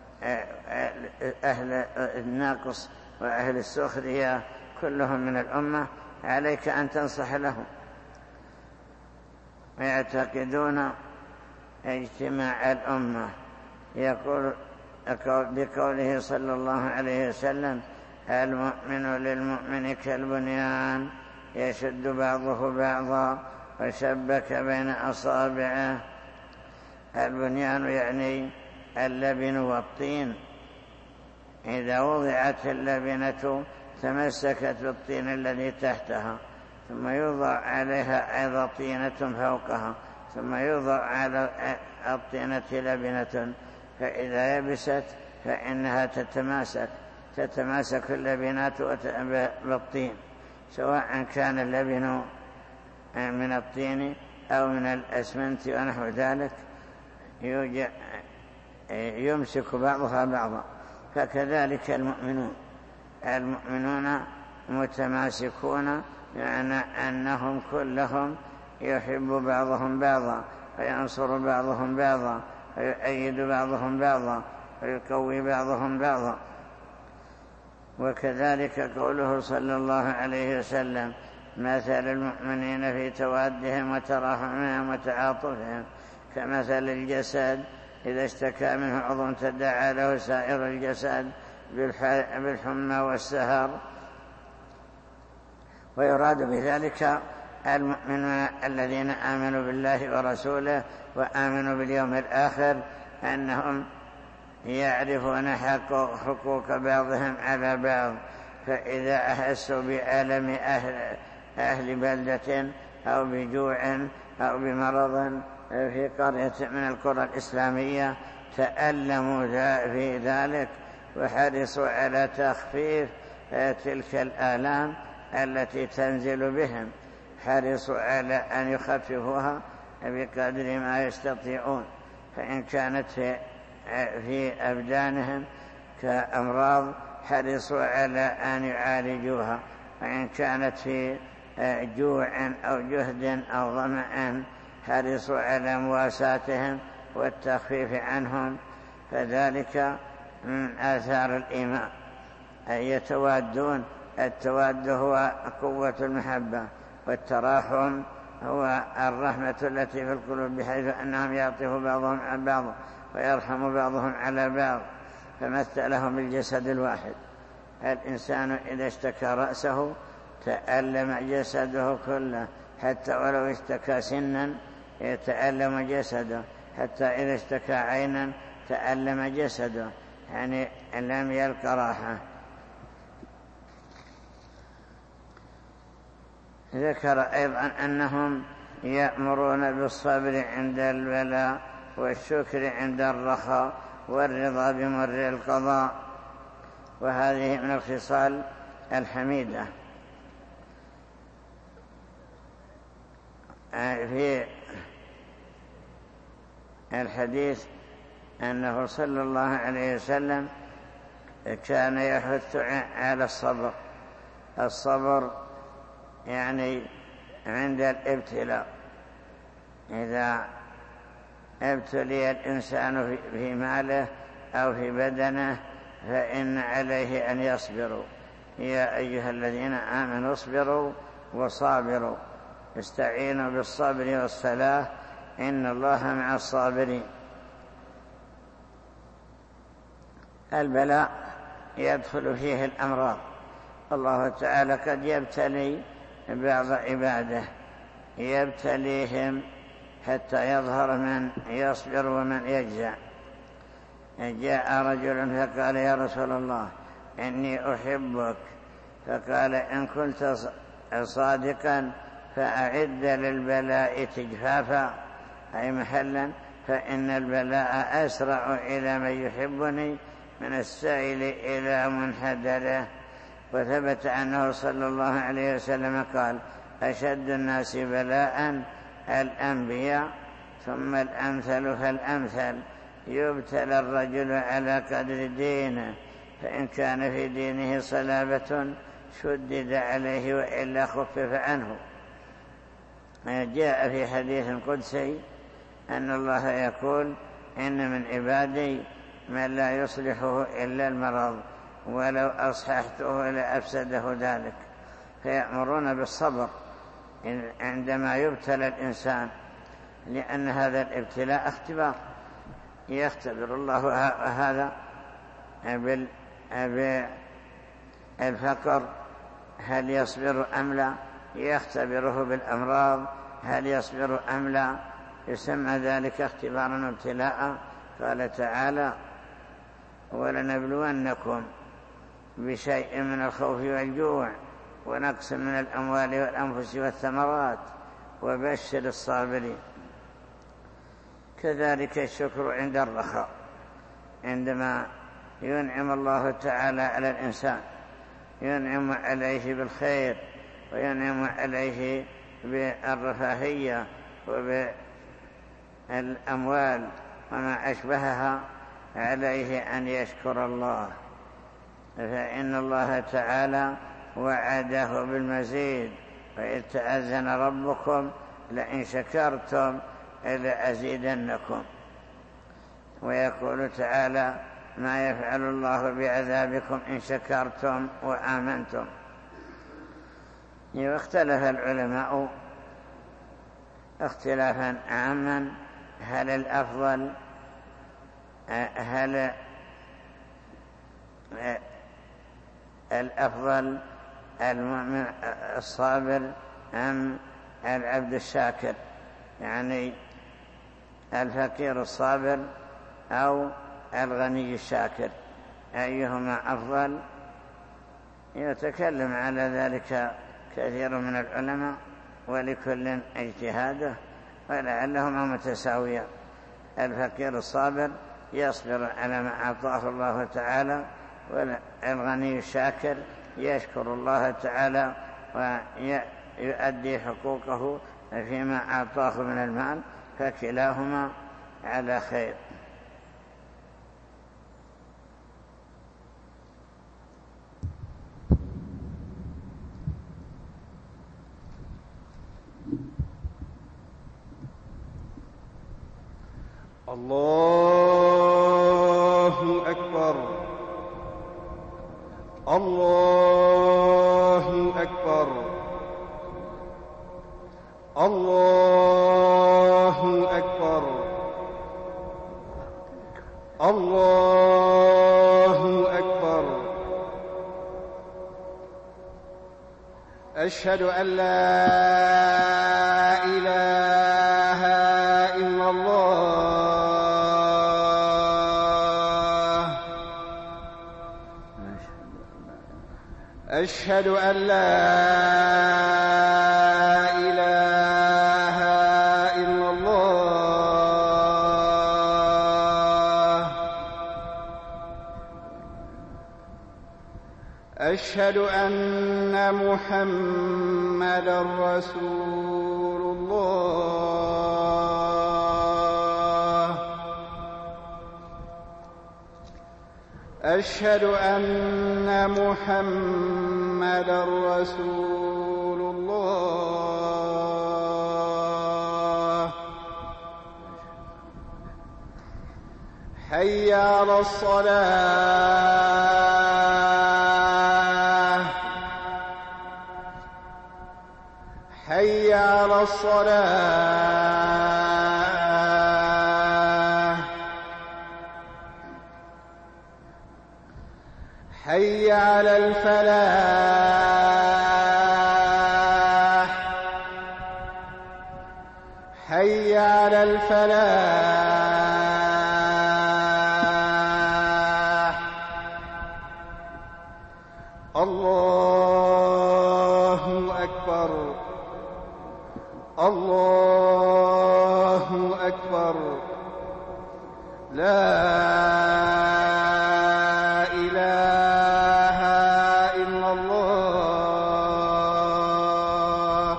الناقص وأهل السخرية كلهم من الأمة، عليك أن تنصح لهم. ويعتقدون اجتماع الأمة، يقول بقوله صلى الله عليه وسلم: المؤمن للمؤمن كالبنيان يشد بعضه بعضا وشبك بين أصابعه. البنيان يعني اللبن والطين، إذا وضعت اللبنة تمسكت بالطين الذي تحتها، ثم يوضع عليها أيضا طينة فوقها، ثم يوضع على الطينة لبنة، فإذا يبست فإنها تتماسك تتماسك اللبنات بالطين، سواء كان اللبن من الطين أو من الأسمنت ونحو ذلك، يمسك بعضها بعضا. فكذلك المؤمنون المؤمنون متماسكون، يعني أنهم كلهم يحب بعضهم بعضا، وينصر بعضهم بعضا، ويؤيد بعضهم بعضا، ويقوي بعضهم بعضا. وكذلك قوله صلى الله عليه وسلم: مثل المؤمنين في توادهم وتراحمهم وتعاطفهم كمثل الجسد إذا اشتكى منه عضو تداعى له سائر الجسد بالحمى والسهر. ويراد بذلك المؤمنون الذين آمنوا بالله ورسوله وآمنوا باليوم الآخر، أنهم يعرفون حقوق بعضهم على بعض، فإذا أحسوا بألم أهل, أهل بلدة أو بجوع أو بمرض في قرية من القرى الإسلامية تألموا في ذلك وحرصوا على تخفيف تلك الآلام التي تنزل بهم، حرصوا على أن يخففوها بقدر ما يستطيعون. فإن كانت في, في أبدانهم كأمراض حرصوا على أن يعالجوها، وإن كانت في جوع أو جهد أو ظمأ حرصوا على مواساتهم والتخفيف عنهم. فذلك من آثار الإيمان أن يتوادون. التواد هو قوة المحبة، والتراحم هو الرحمة التي في القلوب، بحيث أنهم يعطف بعضهم عن بعض ويرحم بعضهم على بعض. فمثلهم بالجسد الواحد. الإنسان إذا اشتكى رأسه تألم جسده كله، حتى ولو اشتكى سنا يتألم جسده، حتى إذا اشتكى عينا تألم جسده، يعني لم يلقى راحة. ذكر أيضا أنهم يأمرون بالصبر عند البلاء والشكر عند الرخاء والرضا بمر القضاء، وهذه من الخصال الحميدة. في الحديث أنه صلى الله عليه وسلم كان يحث على الصبر. الصبر يعني عند الابتلاء، إذا ابتلي الإنسان في ماله أو في بدنه فإن عليه أن يصبروا. يا أيها الذين آمنوا اصبروا وصابروا، استعينوا بالصبر والصلاة إن الله مع الصابرين. البلاء يدخل فيه الأمراض. الله تعالى قد يبتلي بعض عباده، يبتليهم حتى يظهر من يصبر ومن يجزع. جاء رجل فقال: يا رسول الله إني أحبك. فقال: إن كنت صادقا فأعد للبلاء تجفافا، أي محلا، فإن البلاء أسرع إلى من يحبني من السائل إلى منحدره. وثبت أنه صلى الله عليه وسلم قال: أشد الناس بلاء الأنبياء ثم الأمثل فالأمثل، يبتلى الرجل على قدر دينه، فإن كان في دينه صلابة شدد عليه وإلا خفف عنه. جاء في حديث قدسي أن الله يقول: إن من عبادي من لا يصلحه إلا المرض، ولو أصححته لأفسده ذلك. فيأمرون بالصبر عندما يبتلى الإنسان، لأن هذا الابتلاء اختبار، يختبر الله هذا بالفقر هل يصبر أم لا، يختبره بالأمراض هل يصبر أم لا، يسمى ذلك اختبارا وابتلاء. قال تعالى: ولنبلونكم بشيء من الخوف والجوع ونقص من الأموال والأنفس والثمرات وبشر الصابرين. كذلك الشكر عند الرخاء، عندما ينعم الله تعالى على الإنسان، ينعم عليه بالخير وينعم عليه بالرفاهية وبالأموال وما أشبهها، عليه أن يشكر الله، فإن الله تعالى وعده بالمزيد: وإذ تأذن ربكم لئن شكرتم لأزيدنكم. ويقول تعالى: ما يفعل الله بعذابكم إن شكرتم وآمنتم. واختلف العلماء اختلافا عاما: هل الأفضل هل الأفضل المؤمن الصابر أم العبد الشاكر، يعني الفقير الصابر أو الغني الشاكر، أيهما أفضل؟ يتكلم على ذلك كثير من العلماء، ولكل اجتهاده، ولعلهما متساويان. الفقير الصابر يصبر على ما أعطاه الله تعالى، والغني الشاكر يشكر الله تعالى ويؤدي حقوقه فيما أعطاه من المال، فكلاهما على خير. الله أكبر، الله أكبر، الله أكبر، الله أكبر. أشهد أن لا إله إلا الله. أشهد أن لا إله إلا الله. أشهد أن محمدًا رسول الله. أشهد أن محمدًا رسول الله. حي على الصلاة، حي على الصلاة، حي على الفلاح، حي على الفلاح. الله أكبر، الله أكبر. لا إله إلا الله.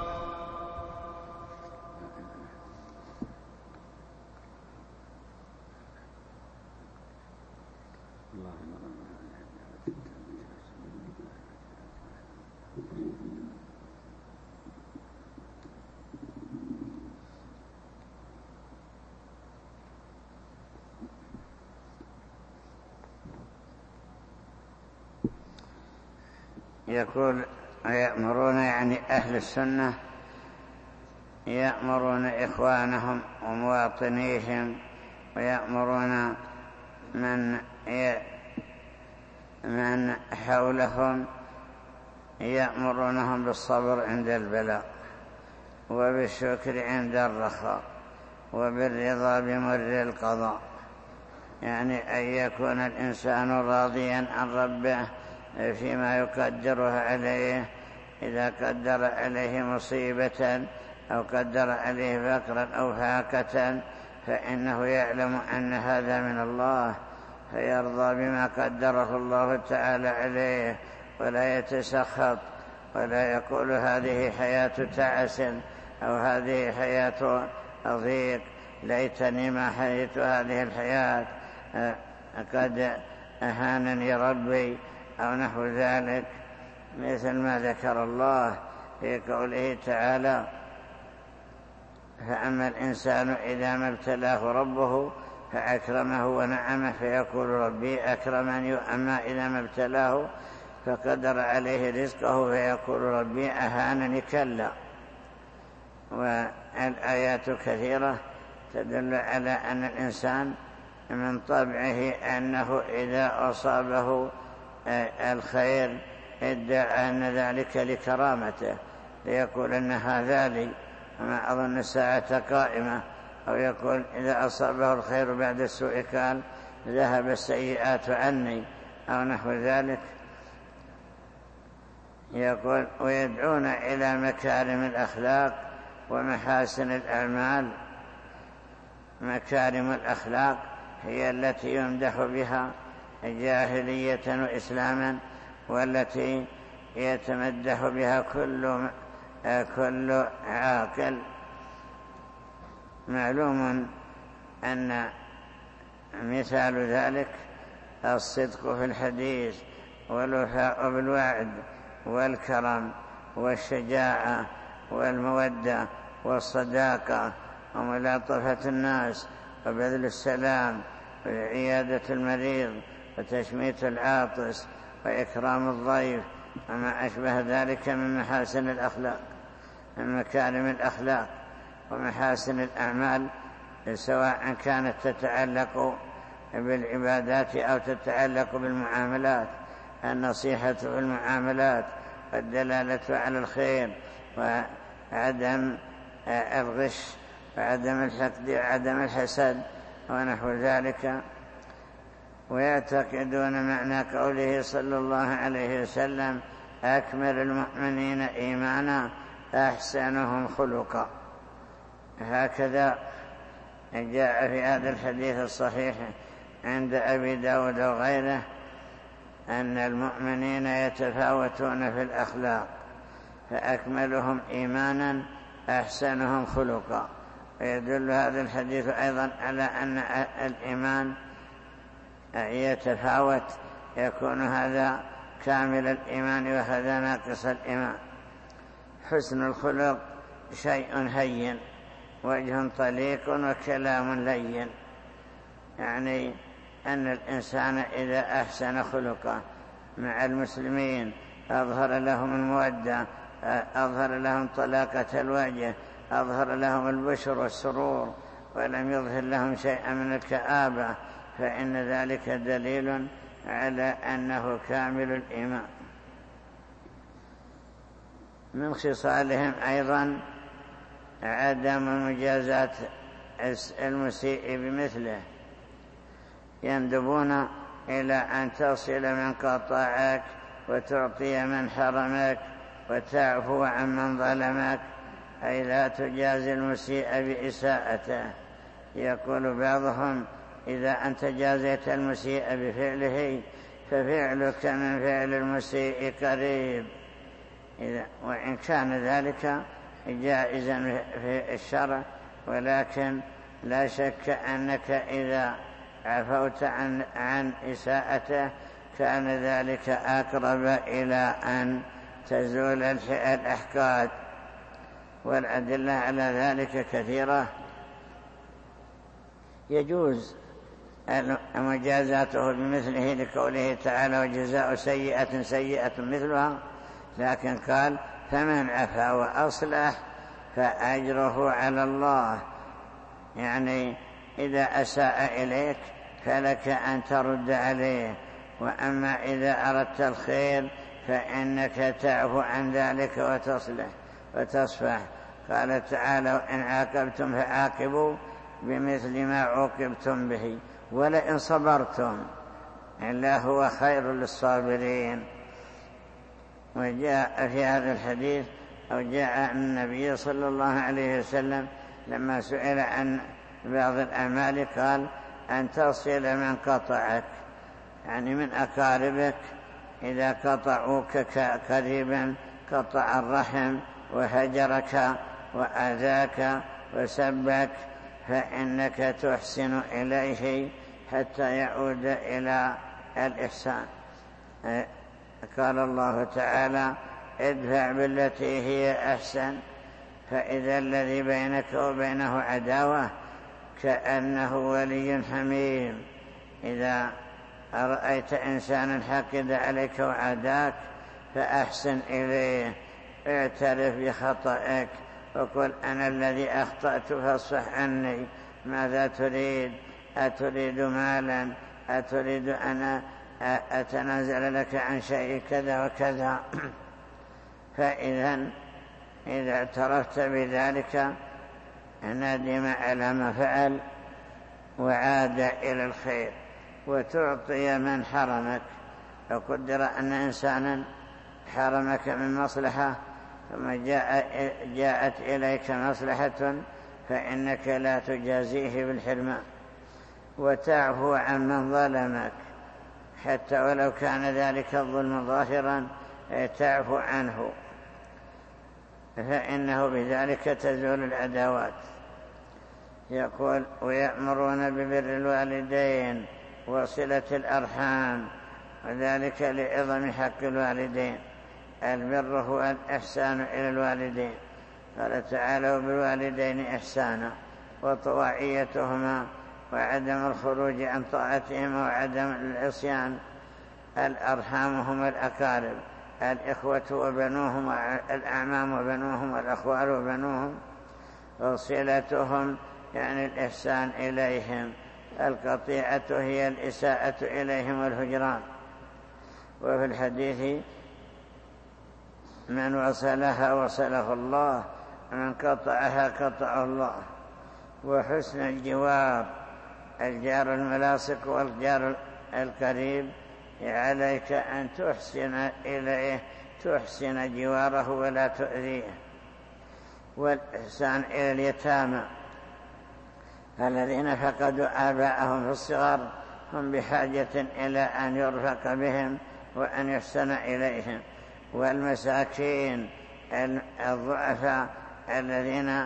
يقول: يأمرون، يعني أهل السنة يأمرون إخوانهم ومواطنيهم، ويأمرون من من حولهم، يأمرونهم بالصبر عند البلاء، وبالشكر عند الرخاء وبالرضا بمر القضاء، يعني أن يكون الإنسان راضيا عن ربه فيما يقدره عليه. إذا قدر عليه مصيبة أو قدر عليه فقرا أو فاقة فإنه يعلم أن هذا من الله، فيرضى بما قدره الله تعالى عليه ولا يتسخط ولا يقول هذه حياة تعس أو هذه حياة ضيق، ليتني ما حييت هذه الحياة قد أهانني ربي أو نحو ذلك، مثل ما ذكر الله في قوله تعالى: فأما الإنسان إذا ما ابتلاه ربه فأكرمه ونعمه فيقول ربي أكرمن، أما إذا ما ابتلاه فقدر عليه رزقه فيقول ربي أهانني، كلا. والآيات كثيرة تدل على أن الإنسان من طبعه أنه إذا أصابه الخير ادعى أن ذلك لكرامته، ليقول أن هذا لي وما أظن الساعة قائمة، أو يقول إذا أصابه الخير بعد السوء قال ذهب السيئات عني أو نحو ذلك. يقول: ويدعون إلى مكارم الأخلاق ومحاسن الأعمال. مكارم الأخلاق هي التي يمدح بها جاهلية وإسلاما، والتي يتمدح بها كل كل عاقل. معلوم أن مثال ذلك الصدق في الحديث والوفاء بالوعد والكرم والشجاعة والمودة والصداقة وملاطفة الناس وبذل السلام وعيادة المريض وتشميت العاطس وإكرام الضيف وما أشبه ذلك من محاسن الأخلاق، من مكارم الأخلاق ومحاسن الأعمال، سواء كانت تتعلق بالعبادات أو تتعلق بالمعاملات. النصيحة في المعاملات والدلالة على الخير وعدم الغش وعدم الحقد وعدم الحسد ونحو ذلك. ويعتقدون معنى قوله صلى الله عليه وسلم: أكمل المؤمنين إيمانا أحسنهم خلقا. هكذا جاء في هذا الحديث الصحيح عند أبي داود وغيره أن المؤمنين يتفاوتون في الأخلاق، فأكملهم إيمانا أحسنهم خلقا. ويدل هذا الحديث أيضا على أن الإيمان يتفاوت، يكون هذا كامل الإيمان وهذا ناقص الإيمان. حسن الخلق شيء هين، وجه طليق وكلام لين، يعني أن الإنسان إذا أحسن خلقه مع المسلمين أظهر لهم المودة، أظهر لهم طلاقة الوجه، أظهر لهم البشر والسرور، ولم يظهر لهم شيئا من الكآبة، فإن ذلك دليل على أنه كامل الإيمان. من خصالهم أيضا عدم مجازات المسيء بمثله، يندبون إلى أن تصل من قطعك وتعطي من حرمك وتعفو عن من ظلمك، أي لا تجازي المسيء بإساءته. يقول بعضهم: إذا أنت جازيت المسيء بفعله ففعلك من فعل المسيء قريب، وإن كان ذلك جائزا في الشرع، ولكن لا شك أنك إذا عفوت عن, عن إساءته كان ذلك أقرب إلى أن تزول الأحقاد. والأدلة على ذلك كثيرة. يجوز مجازاته بمثله لقوله تعالى: وجزاء سيئة سيئة مثلها، لكن قال: فمن عفا وأصلح فأجره على الله، يعني إذا أساء إليك فلك أن ترد عليه، وأما إذا أردت الخير فإنك تعفو عن ذلك وتصلح وتصفح قال تعالى وإن عاقبتم فعاقبوا بمثل ما عوقبتم به ولئن صبرتم إلا هو خير للصابرين. وجاء في هذا الحديث أو جاء النبي صلى الله عليه وسلم لما سئل عن بعض الأعمال قال أن تصل من قطعك، يعني من أقاربك إذا قطعوك قريبا قطع الرحم وهجرك وآذاك وسبك فإنك تحسن إليه حتى يعود إلى الإحسان. قال الله تعالى ادفع بالتي هي أحسن فإذا الذي بينك وبينه عداوة كأنه ولي حميم. إذا رأيت إنسانا حقد عليك وعاداك فأحسن إليه، اعترف بخطئك وقل أنا الذي أخطأت فاصفح عني، ماذا تريد؟ أتريد مالا؟ أتريد أن أتنازل لك عن شيء كذا وكذا؟ فإذا إذا اعترفت بذلك ندم على ما فعل وعاد إلى الخير وتعطي من حرمك. لو قدر أن إنسانا حرمك من مصلحة ثم جاء جاءت إليك مصلحة فإنك لا تجازيه بالحرمان وتعفو عن من ظلمك حتى ولو كان ذلك الظلم ظاهرا تعفو عنه، فإنه بذلك تزول العداوات. يقول ويأمرون ببر الوالدين وصلة الأرحام وذلك لعظم حق الوالدين. البر هو الإحسان إلى الوالدين، قال تعالى وبالوالدين إحسانا، وطواعيتهما وعدم الخروج عن طاعتهما وعدم العصيان. الأرحام هم الأقارب، الإخوة وبنوهم، الأعمام وبنوهم، والأخوال وبنوهم. وصلتهم يعني الإحسان إليهم. القطيعة هي الإساءة إليهم والهجران. وفي الحديث من وصلها وصله الله، من قطعها قطعه الله. وحسن الجوار، الجار الملاصق والجار القريب، عليك أن تحسن إليه، تحسن جواره ولا تؤذيه. والإحسان إلى اليتامى الذين فقدوا آباءهم في الصغر هم بحاجة إلى أن يرفق بهم وأن يحسن إليهم. والمساكين الضعفاء الذين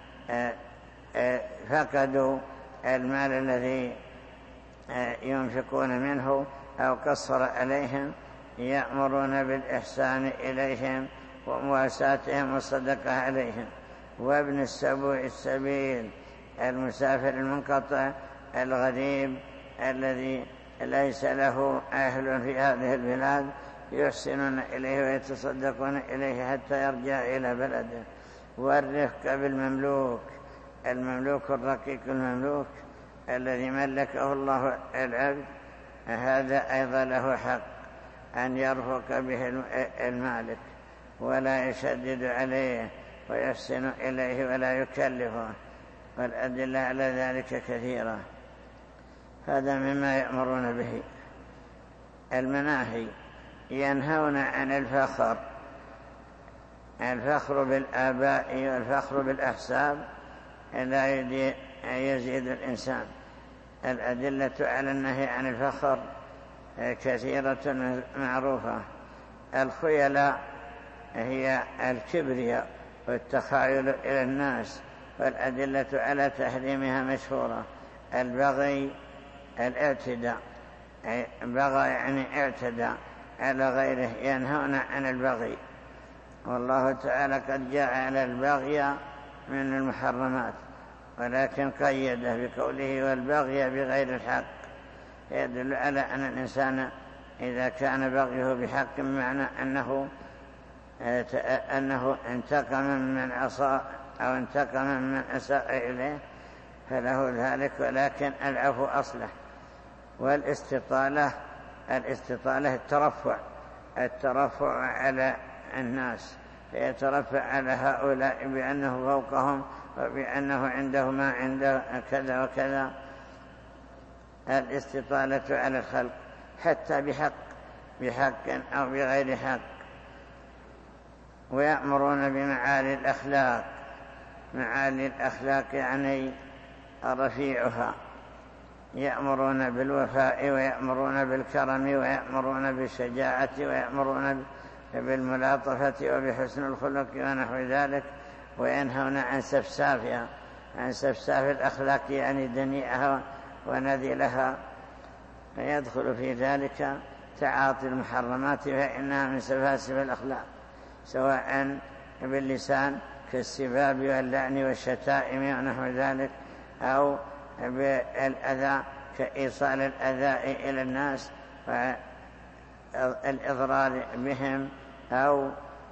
فقدوا المال الذي ينفقون منه أو قصر عليهم، يأمرون بالإحسان إليهم ومواساتهم والصدقة عليهم. وابن السبوع السبيل، المسافر المنقطع الغريب الذي ليس له أهل في هذه البلاد، يحسنون إليه ويتصدقون إليه حتى يرجع إلى بلده. والرفق بالمملوك، المملوك الرقيق المملوك الذي ملكه الله العبد، هذا أيضا له حق أن يرفق به المالك ولا يشدد عليه ويحسن إليه ولا يكلفه. والأدلة على ذلك كثيرة. هذا مما يأمرون به. المناهي ينهون عن الفخر، الفخر بالآباء والفخر بالأحساب لا يزيد الإنسان. الأدلة على النهي عن الفخر كثيرة معروفة. الخيلاء هي الكبرياء والتخايل إلى الناس، والأدلة على تحريمها مشهورة. البغي الاعتداء، بغى يعني اعتدى على غيره، ينهون عن البغي. والله تعالى قد جعل البغي من المحرمات، ولكن قيده بقوله والبغي بغير الحق، يدل على أن الإنسان إذا كان بغيه بحق معنى أنه أنه انتقم من عصى أو انتقم من أساء إليه فله ذلك، ولكن العفو أصلح. والاستطالة، الاستطالة الترفع، الترفع على الناس، فيترفع على هؤلاء بأنه فوقهم وبأنه عنده ما عنده كذا وكذا. الاستطالة على الخلق حتى بحق بحق أو بغير حق. ويأمرون بمعالي الأخلاق. معالي الأخلاق يعني رفيعها، يأمرون بالوفاء ويأمرون بالكرم ويأمرون بالشجاعة ويأمرون بالملاطفة وبحسن الخلق ونحو ذلك، وينهون عن سفسافها، عن سفساف الأخلاق يعني دنيئها ونذلها. فيدخل في ذلك تعاطي المحرمات فإنها من سفاسف الأخلاق، سواء باللسان كالسباب واللعن والشتائم ونحو ذلك، أو بالأذى كإيصال الأذى إلى الناس والإضرار بهم، أو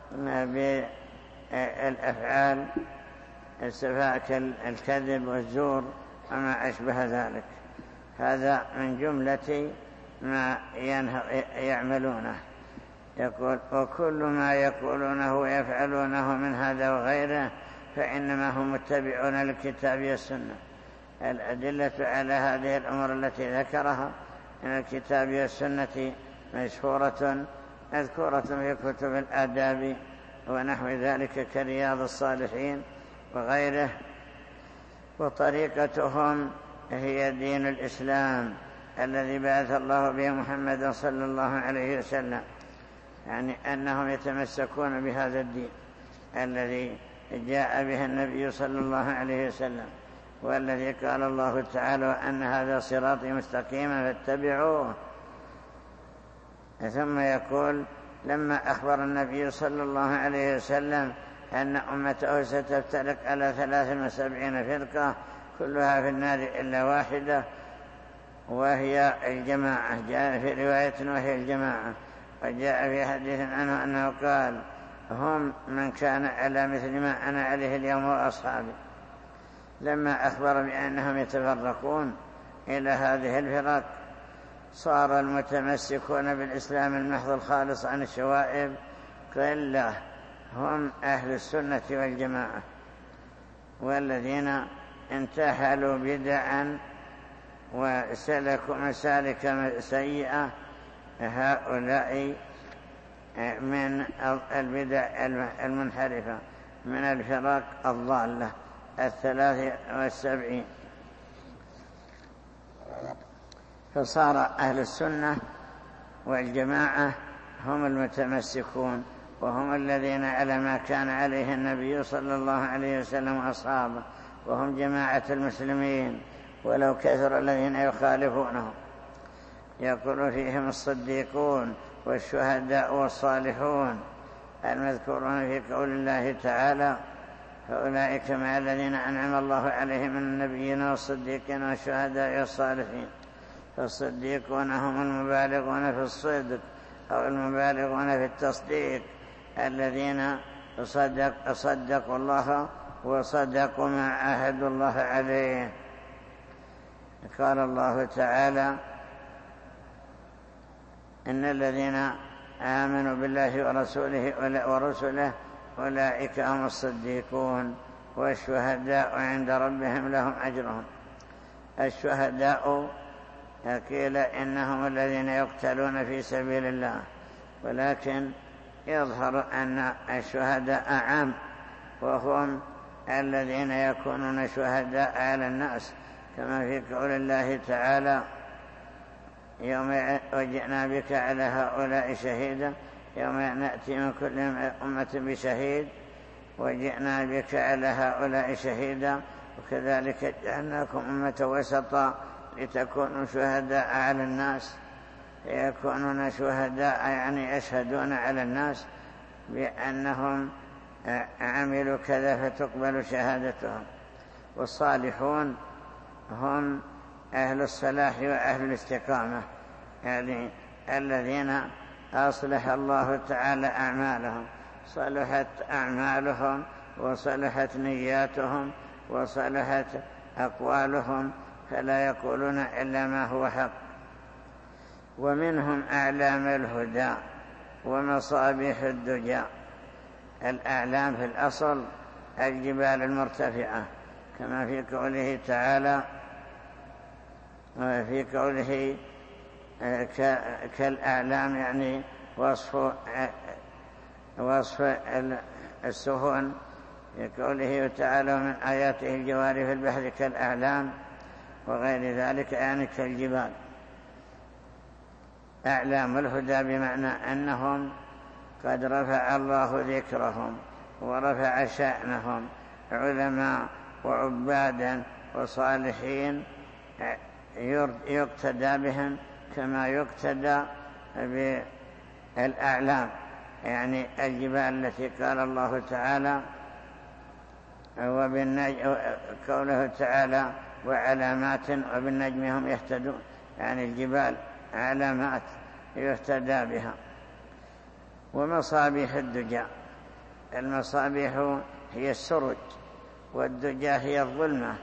بالأفعال السفاك الكذب والزور وما أشبه ذلك. هذا من جملة ما يعملونه. يقول وكل ما يقولونه ويفعلونه من هذا وغيره فإنما هم متبعون للكتاب والسنة. الأدلة على هذه الأمور التي ذكرها من الكتاب والسنة مشهورة مذكورة في كتب الآداب ونحو ذلك كرياض الصالحين وغيره. وطريقتهم هي دين الإسلام الذي بعث الله به محمد صلى الله عليه وسلم، يعني أنهم يتمسكون بهذا الدين الذي جاء به النبي صلى الله عليه وسلم، والذي قال الله تعالى أن هذا صراطي مستقيما فاتبعوه. ثم يقول لما أخبر النبي صلى الله عليه وسلم أن أمته ستفترق على ثلاث وسبعين فرقة كلها في النار إلا واحدة وهي الجماعة. جاء في رواية وهي الجماعة، وجاء في حديث عنه أنه قال هم من كان على مثل ما أنا عليه اليوم وأصحابي. لما أخبر بأنهم يتفرقون إلى هذه الفرق صار المتمسكون بالإسلام المحض الخالص عن الشوائب قلة، هم أهل السنة والجماعة. والذين انتحلوا بدعا وسلكوا مسالك سيئة هؤلاء من البدع المنحرفة من الفرق الضالة الثلاث والسبعين. فصار أهل السنة والجماعة هم المتمسكون، وهم الذين على ما كان عليه النبي صلى الله عليه وسلم وأصحابه، وهم جماعة المسلمين ولو كثر الذين يخالفونهم. يقول فيهم الصديقون والشهداء والصالحون المذكورون في قول الله تعالى فأولئك مع الذين أنعم الله عليهم من النبيين والصديقين والشهداء والصالحين. فالصديقون هم المبالغون في الصدق أو المبالغون في التصديق الذين صدق صدقوا الله وصدقوا ما عاهدوا الله عليه. قال الله تعالى إن الذين آمنوا بالله ورسوله ورسله أولئك هم الصديقون والشهداء عند ربهم لهم أجرهم. الشهداء قيل إنهم الذين يقتلون في سبيل الله، ولكن يظهر أن الشهداء عام، وهم الذين يكونون شهداء على الناس، كما في قول الله تعالى يوم وجئنا بك على هؤلاء شهيدا يوم نأتي من كل أمة بشهيد وجئنا بك على هؤلاء شهيدا وكذلك جعلناكم أمة وسطا لتكونوا شهداء على الناس. يكونون شهداء يعني يشهدون على الناس بأنهم عملوا كذا فتقبل شهادتهم. والصالحون هم أهل الصلاح وأهل الاستقامة، يعني الذين أصلح الله تعالى أعمالهم، صلحت أعمالهم وصلحت نياتهم وصلحت أقوالهم، فلا يقولون إلا ما هو حق. ومنهم أعلام الهدى ومصابيح الدجى الأعلام في الأصل الجبال المرتفعة، كما في قوله تعالى في قوله كالأعلام، يعني وصف وصف السفن، في قوله تعالى ومن آياته الجوار في البحر كالأعلام وغير ذلك، يعني كالجبال. أعلام الهدى بمعنى أنهم قد رفع الله ذكرهم ورفع شأنهم، علماء وعبادا وصالحين يقتدى بهم كما يقتدى بالأعلام، يعني الجبال التي قال الله تعالى وبالنجم، قوله تعالى وعلامات وبالنجم هم يهتدون، يعني الجبال علامات يهتدى بها. ومصابيح الدجى، المصابيح هي السرج، والدجى هي الظلمة،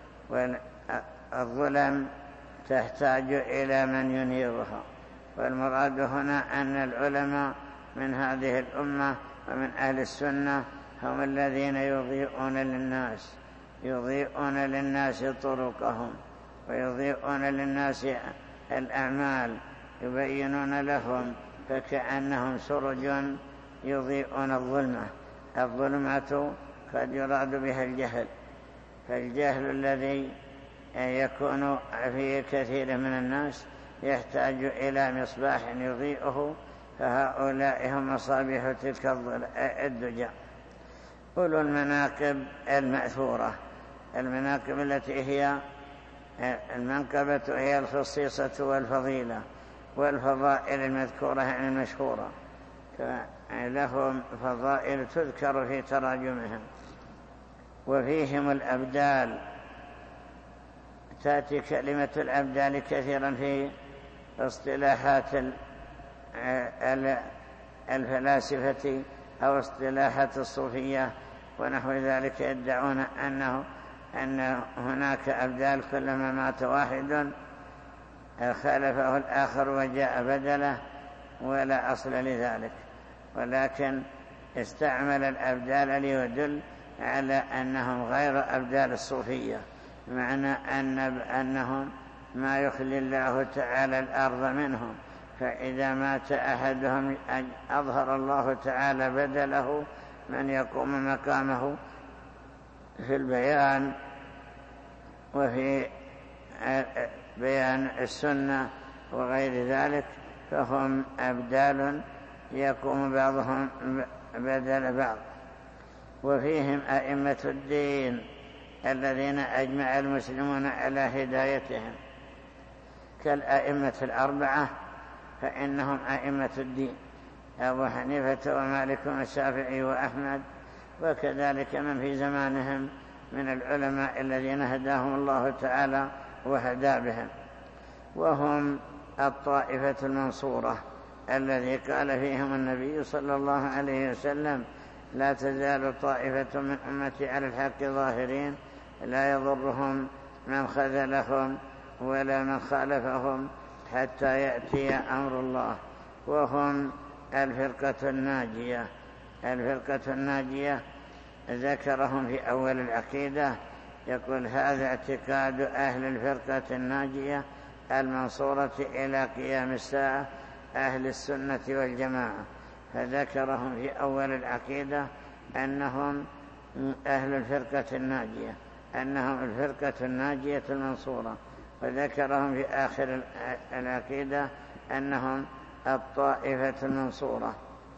والظلم تحتاج إلى من ينيرها. والمراد هنا أن العلماء من هذه الأمة ومن أهل السنة هم الذين يضيئون للناس يضيئون للناس طرقهم، ويضيئون للناس الأعمال، يبينون لهم، فكأنهم سرج يضيئون الظلمة. الظلمة قد يراد بها الجهل، فالجهل الذي يكون في كثير من الناس يحتاج إلى مصباح يضيئه، فهؤلاء هم مصابيح تلك الدجى. أولو المناقب المأثورة، المناقب التي هي المنقبة هي الخصيصة والفضيلة والفضائل المذكورة يعني المشهورة، لهم فضائل تذكر في تراجمهم. وفيهم الأبدال، تأتي كلمة الأبدال كثيرا في اصطلاحات الفلاسفة أو اصطلاحات الصوفية ونحو ذلك، يدعون أنه أن هناك أبدال، كلما مات واحد خالفه الآخر وجاء بدله، ولا أصل لذلك، ولكن استعمل الأبدال ليدل على أنهم غير أبدال الصوفية، معنى أن أنهم ما يخلي الله تعالى الأرض منهم، فإذا مات أحدهم أظهر الله تعالى بدله من يقوم مقامه في البيان وفي بيان السنة وغير ذلك، فهم أبدال يقوم بعضهم بدل بعض. وفيهم أئمة الدين الذين أجمع المسلمون على هدايتهم، كالأئمة الأربعة فإنهم أئمة الدين، أبو حنيفة ومالك والشافعي وأحمد، وكذلك من في زمانهم من العلماء الذين هداهم الله تعالى وهدى بهم. وهم الطائفة المنصورة الذي قال فيهم النبي صلى الله عليه وسلم لا تزال طائفة من أمتي على الحق ظاهرين لا يضرهم من خذلهم ولا من خالفهم حتى يأتي أمر الله. وهم الفرقة الناجية. الفرقة الناجية ذكرهم في أول العقيدة، يقول هذا اعتقاد أهل الفرقة الناجية المنصورة إلى قيام الساعة أهل السنة والجماعة، فذكرهم في أول العقيدة أنهم أهل الفرقة الناجية، أنهم الفرقة الناجية المنصورة، وذكرهم في آخر العقيدة أنهم الطائفة المنصورة،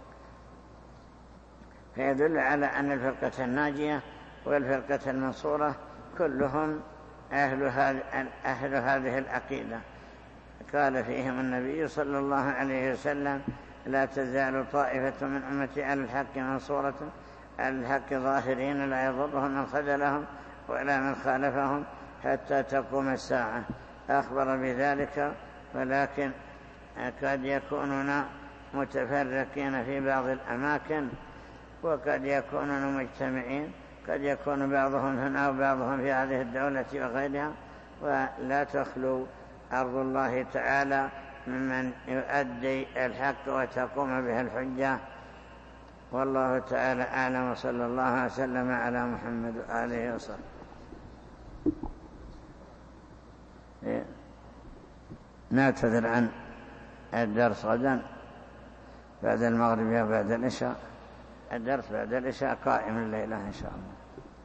فيدل على أن الفرقة الناجية والفرقة المنصورة كلهم أهل هذه, أهل هذه العقيدة. قال فيهم النبي صلى الله عليه وسلم لا تزال طائفة من أمتي على الحق منصورة على الحق ظاهرين لا يضرهم من خذلهم ولا من خالفهم حتى تقوم الساعة. أخبر بذلك، ولكن قد يكونون متفرقين في بعض الأماكن وقد يكونون مجتمعين، قد يكون بعضهم هنا وبعضهم في هذه الدولة وغيرها، ولا تخلو أرض الله تعالى ممن يؤدي الحق وتقوم به الحجة والله تعالى أعلم، وصلى الله وسلم على محمد وآله وصحبه. نعتذر عن الدرس غدا بعد المغرب وبعد العشاء. الدرس بعد العشاء قائم الليلة إن شاء الله.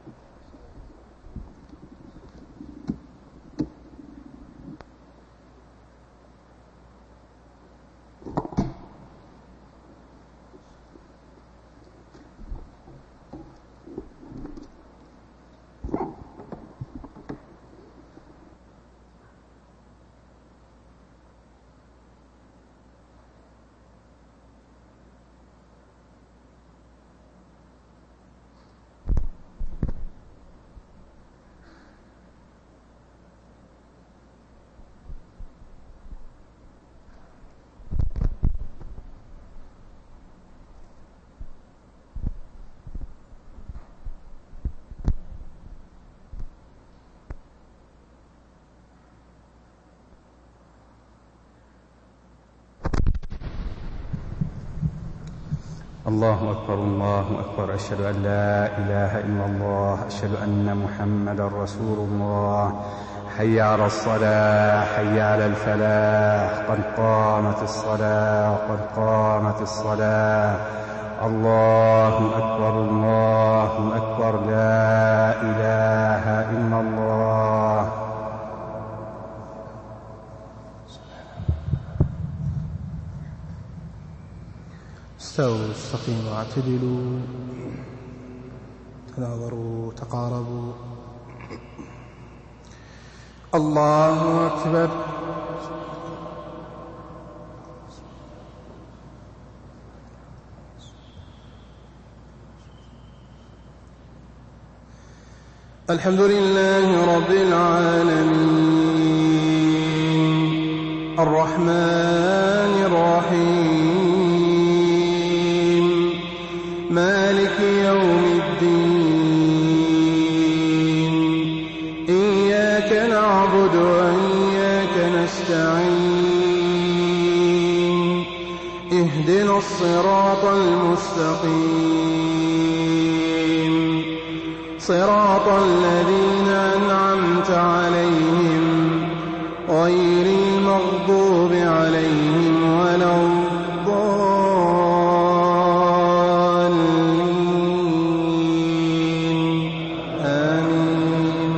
الله أكبر الله أكبر، أشهد أن لا إله إلا الله، أشهد أن محمدا رسول الله. حي على الصلاة، حي على الفلاح، قد قامت الصلاة قد قامت الصلاة. الله أكبر الله أكبر، لا إله إلا الله. استووا استقيموا واعتدلوا، تناظروا تقاربوا. الله أكبر. الحمد لله رب العالمين، الرحمن الرحيم، مالك يوم الدين. إياك نعبد وإياك نستعين، اهدنا الصراط المستقيم، صراط الذين أنعمت عليهم غير المغضوب عليهم ولا الضالين. آمين.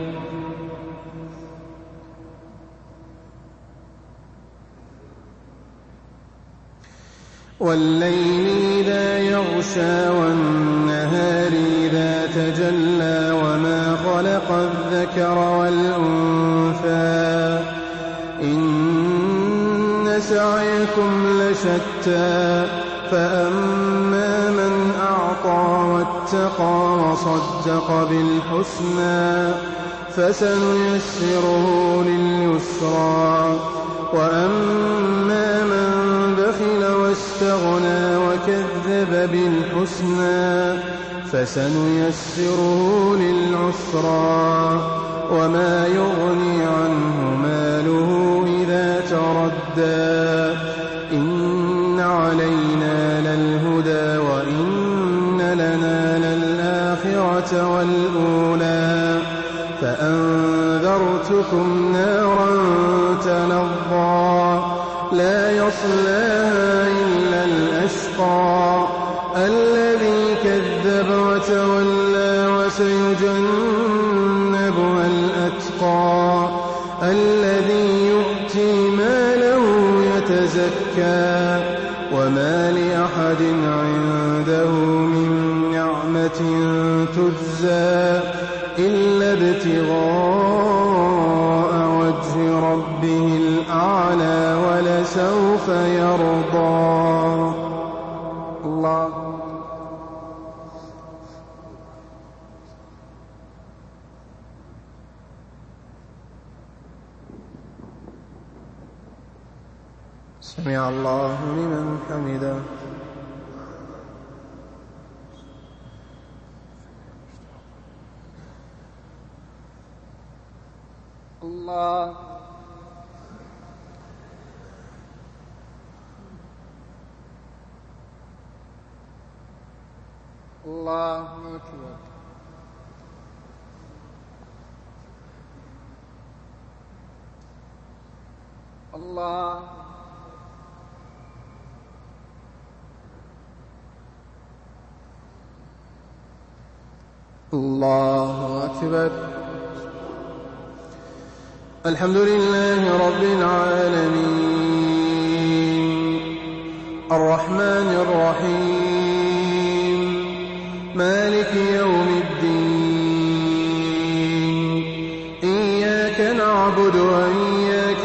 والليل إذا يغشى والنهار إذا تجلى، وما خلق الذكر والأنثى، إن سعيكم لشتى. فأما من أعطى واتقى وصدق بالحسنى، فسنيسره لليسرى. وأما من بخل واستغنى وكذب بالحسنى، فسنيسره للعسرى. وما يغني عنه ماله إذا تردى. إن علينا للهدى وإن لنا للآخرة والأولى. فأنذرتكم نارا تلظى، لا يصلاها إلا الأشقى، الذي كذب وتولى. وسيجنبها الأتقى، الذي يؤتي ماله يتزكى. وما لأحد عنده من نعمة تجزى إلا ابتغاء وجه ربه الأعلى، ولسوف يرضى. الله. سمع الله لمن حمده. الله. الله أكبر. الله الله أكبر. الحمد لله رب العالمين الرحمن الرحيم مالك يوم الدين إياك نعبد وإياك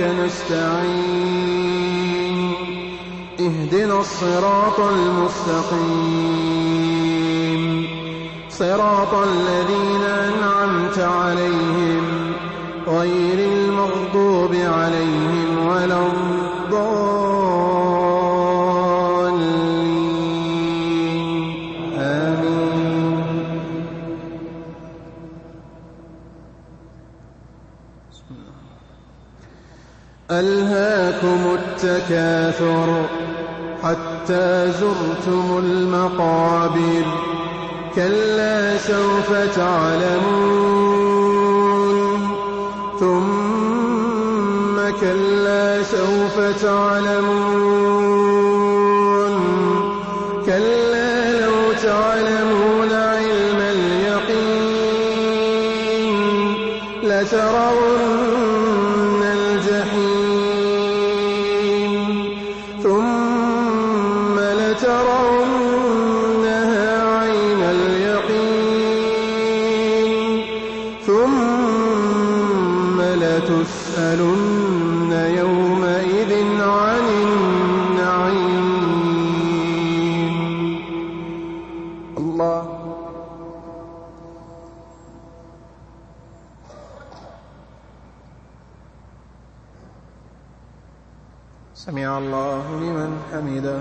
نستعين اهدنا الصراط المستقيم صراط الذين أنعمت عليهم غير المغضوب عليهم ولا الضالين آمين. ألهاكم التكاثر حتى زرتم المقابر كلا سوف تعلمون ثم كلا سوف تعلمون كلا لو تعلمون علم اليقين لترون الجحيم ثم لترونها عين اليقين ثم لتسألن يومئذ عن النعيم. الله سمع الله لمن حمده.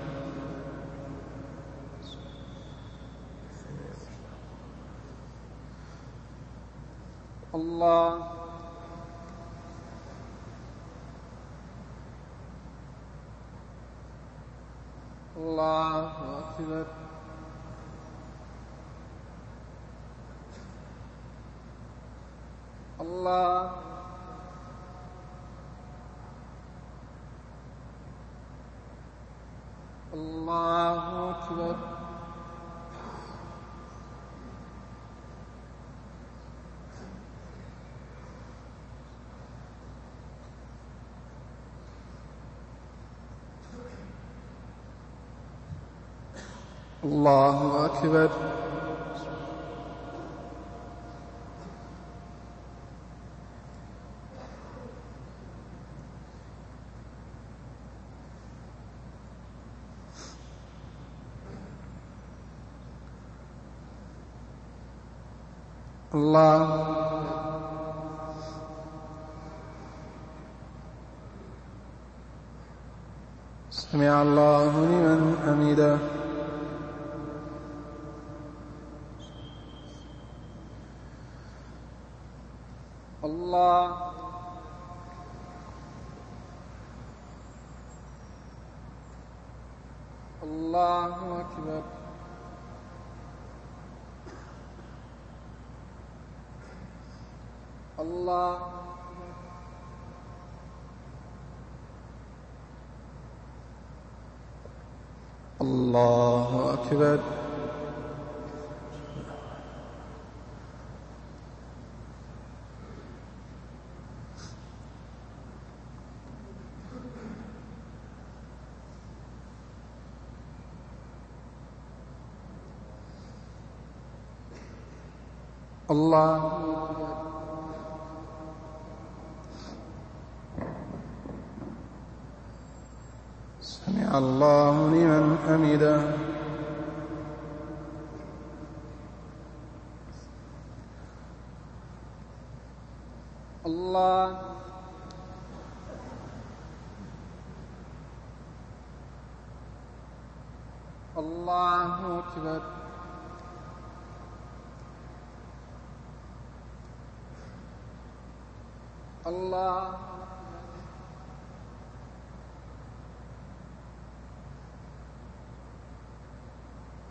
الله الله أكبر. الله الله أكبر. الله أكبر. الله سمع الله لمن حمده. الله الله أكبر. الله الله أكبر. الله سمع الله لمن حمده. الله الله أكبر. الله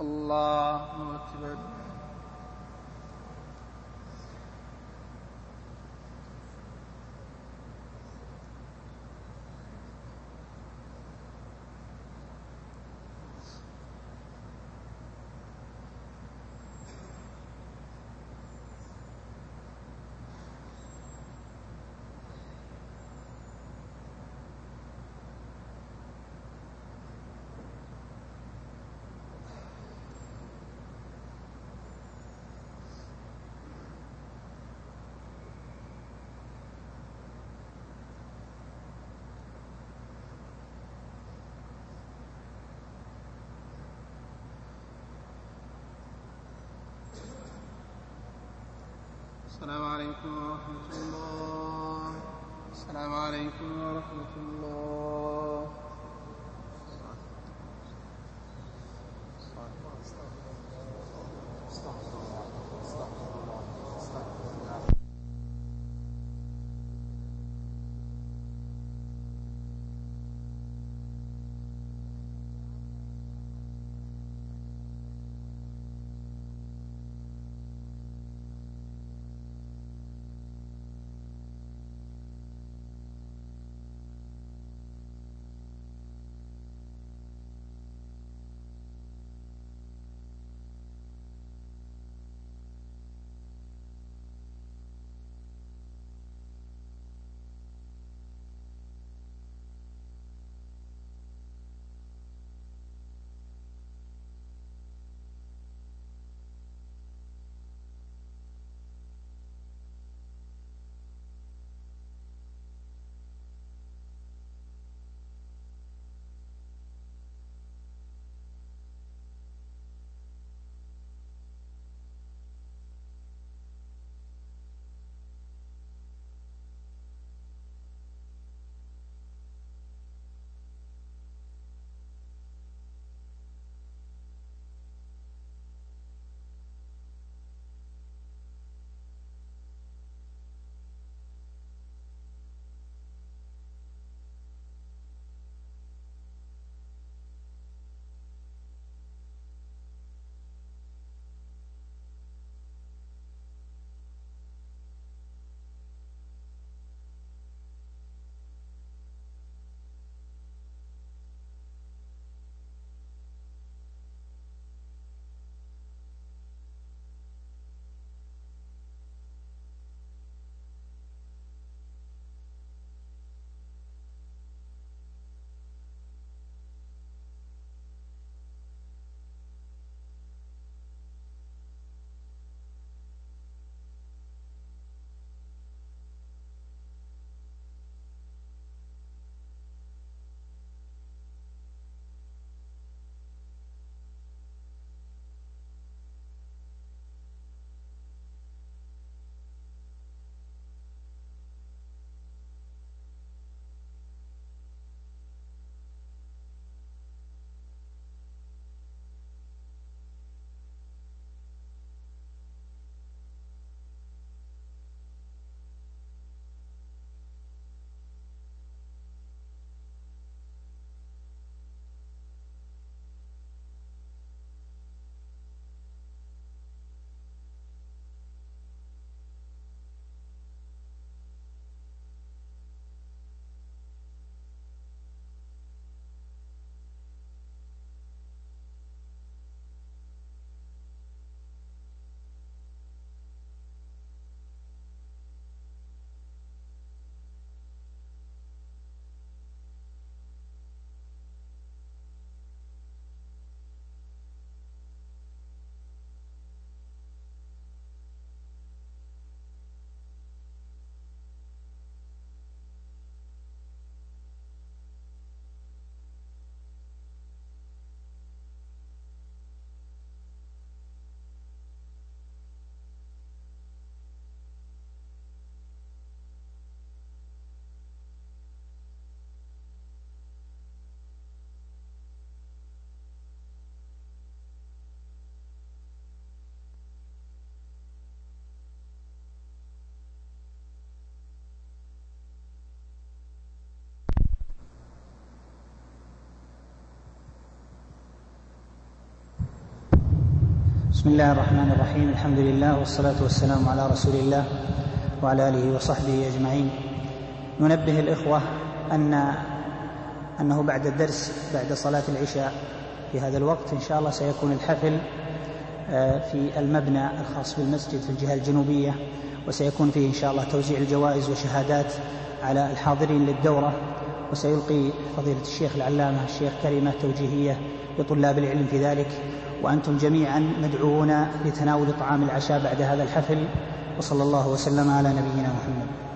الله أكبر. السلام عليكم ورحمة الله. السلام عليكم ورحمة الله. بسم الله الرحمن الرحيم. الحمد لله والصلاة والسلام على رسول الله وعلى آله وصحبه أجمعين. ننبه الإخوة أن أنه بعد الدرس بعد صلاة العشاء في هذا الوقت إن شاء الله سيكون الحفل في المبنى الخاص بالمسجد في الجهة الجنوبية، وسيكون فيه إن شاء الله توزيع الجوائز وشهادات على الحاضرين للدورة، وسيلقي فضيلة الشيخ العلامة الشيخ كلمة توجيهية لطلاب العلم في ذلك، وأنتم جميعا مدعوون لتناول طعام العشاء بعد هذا الحفل. وصلى الله وسلم على نبينا محمد.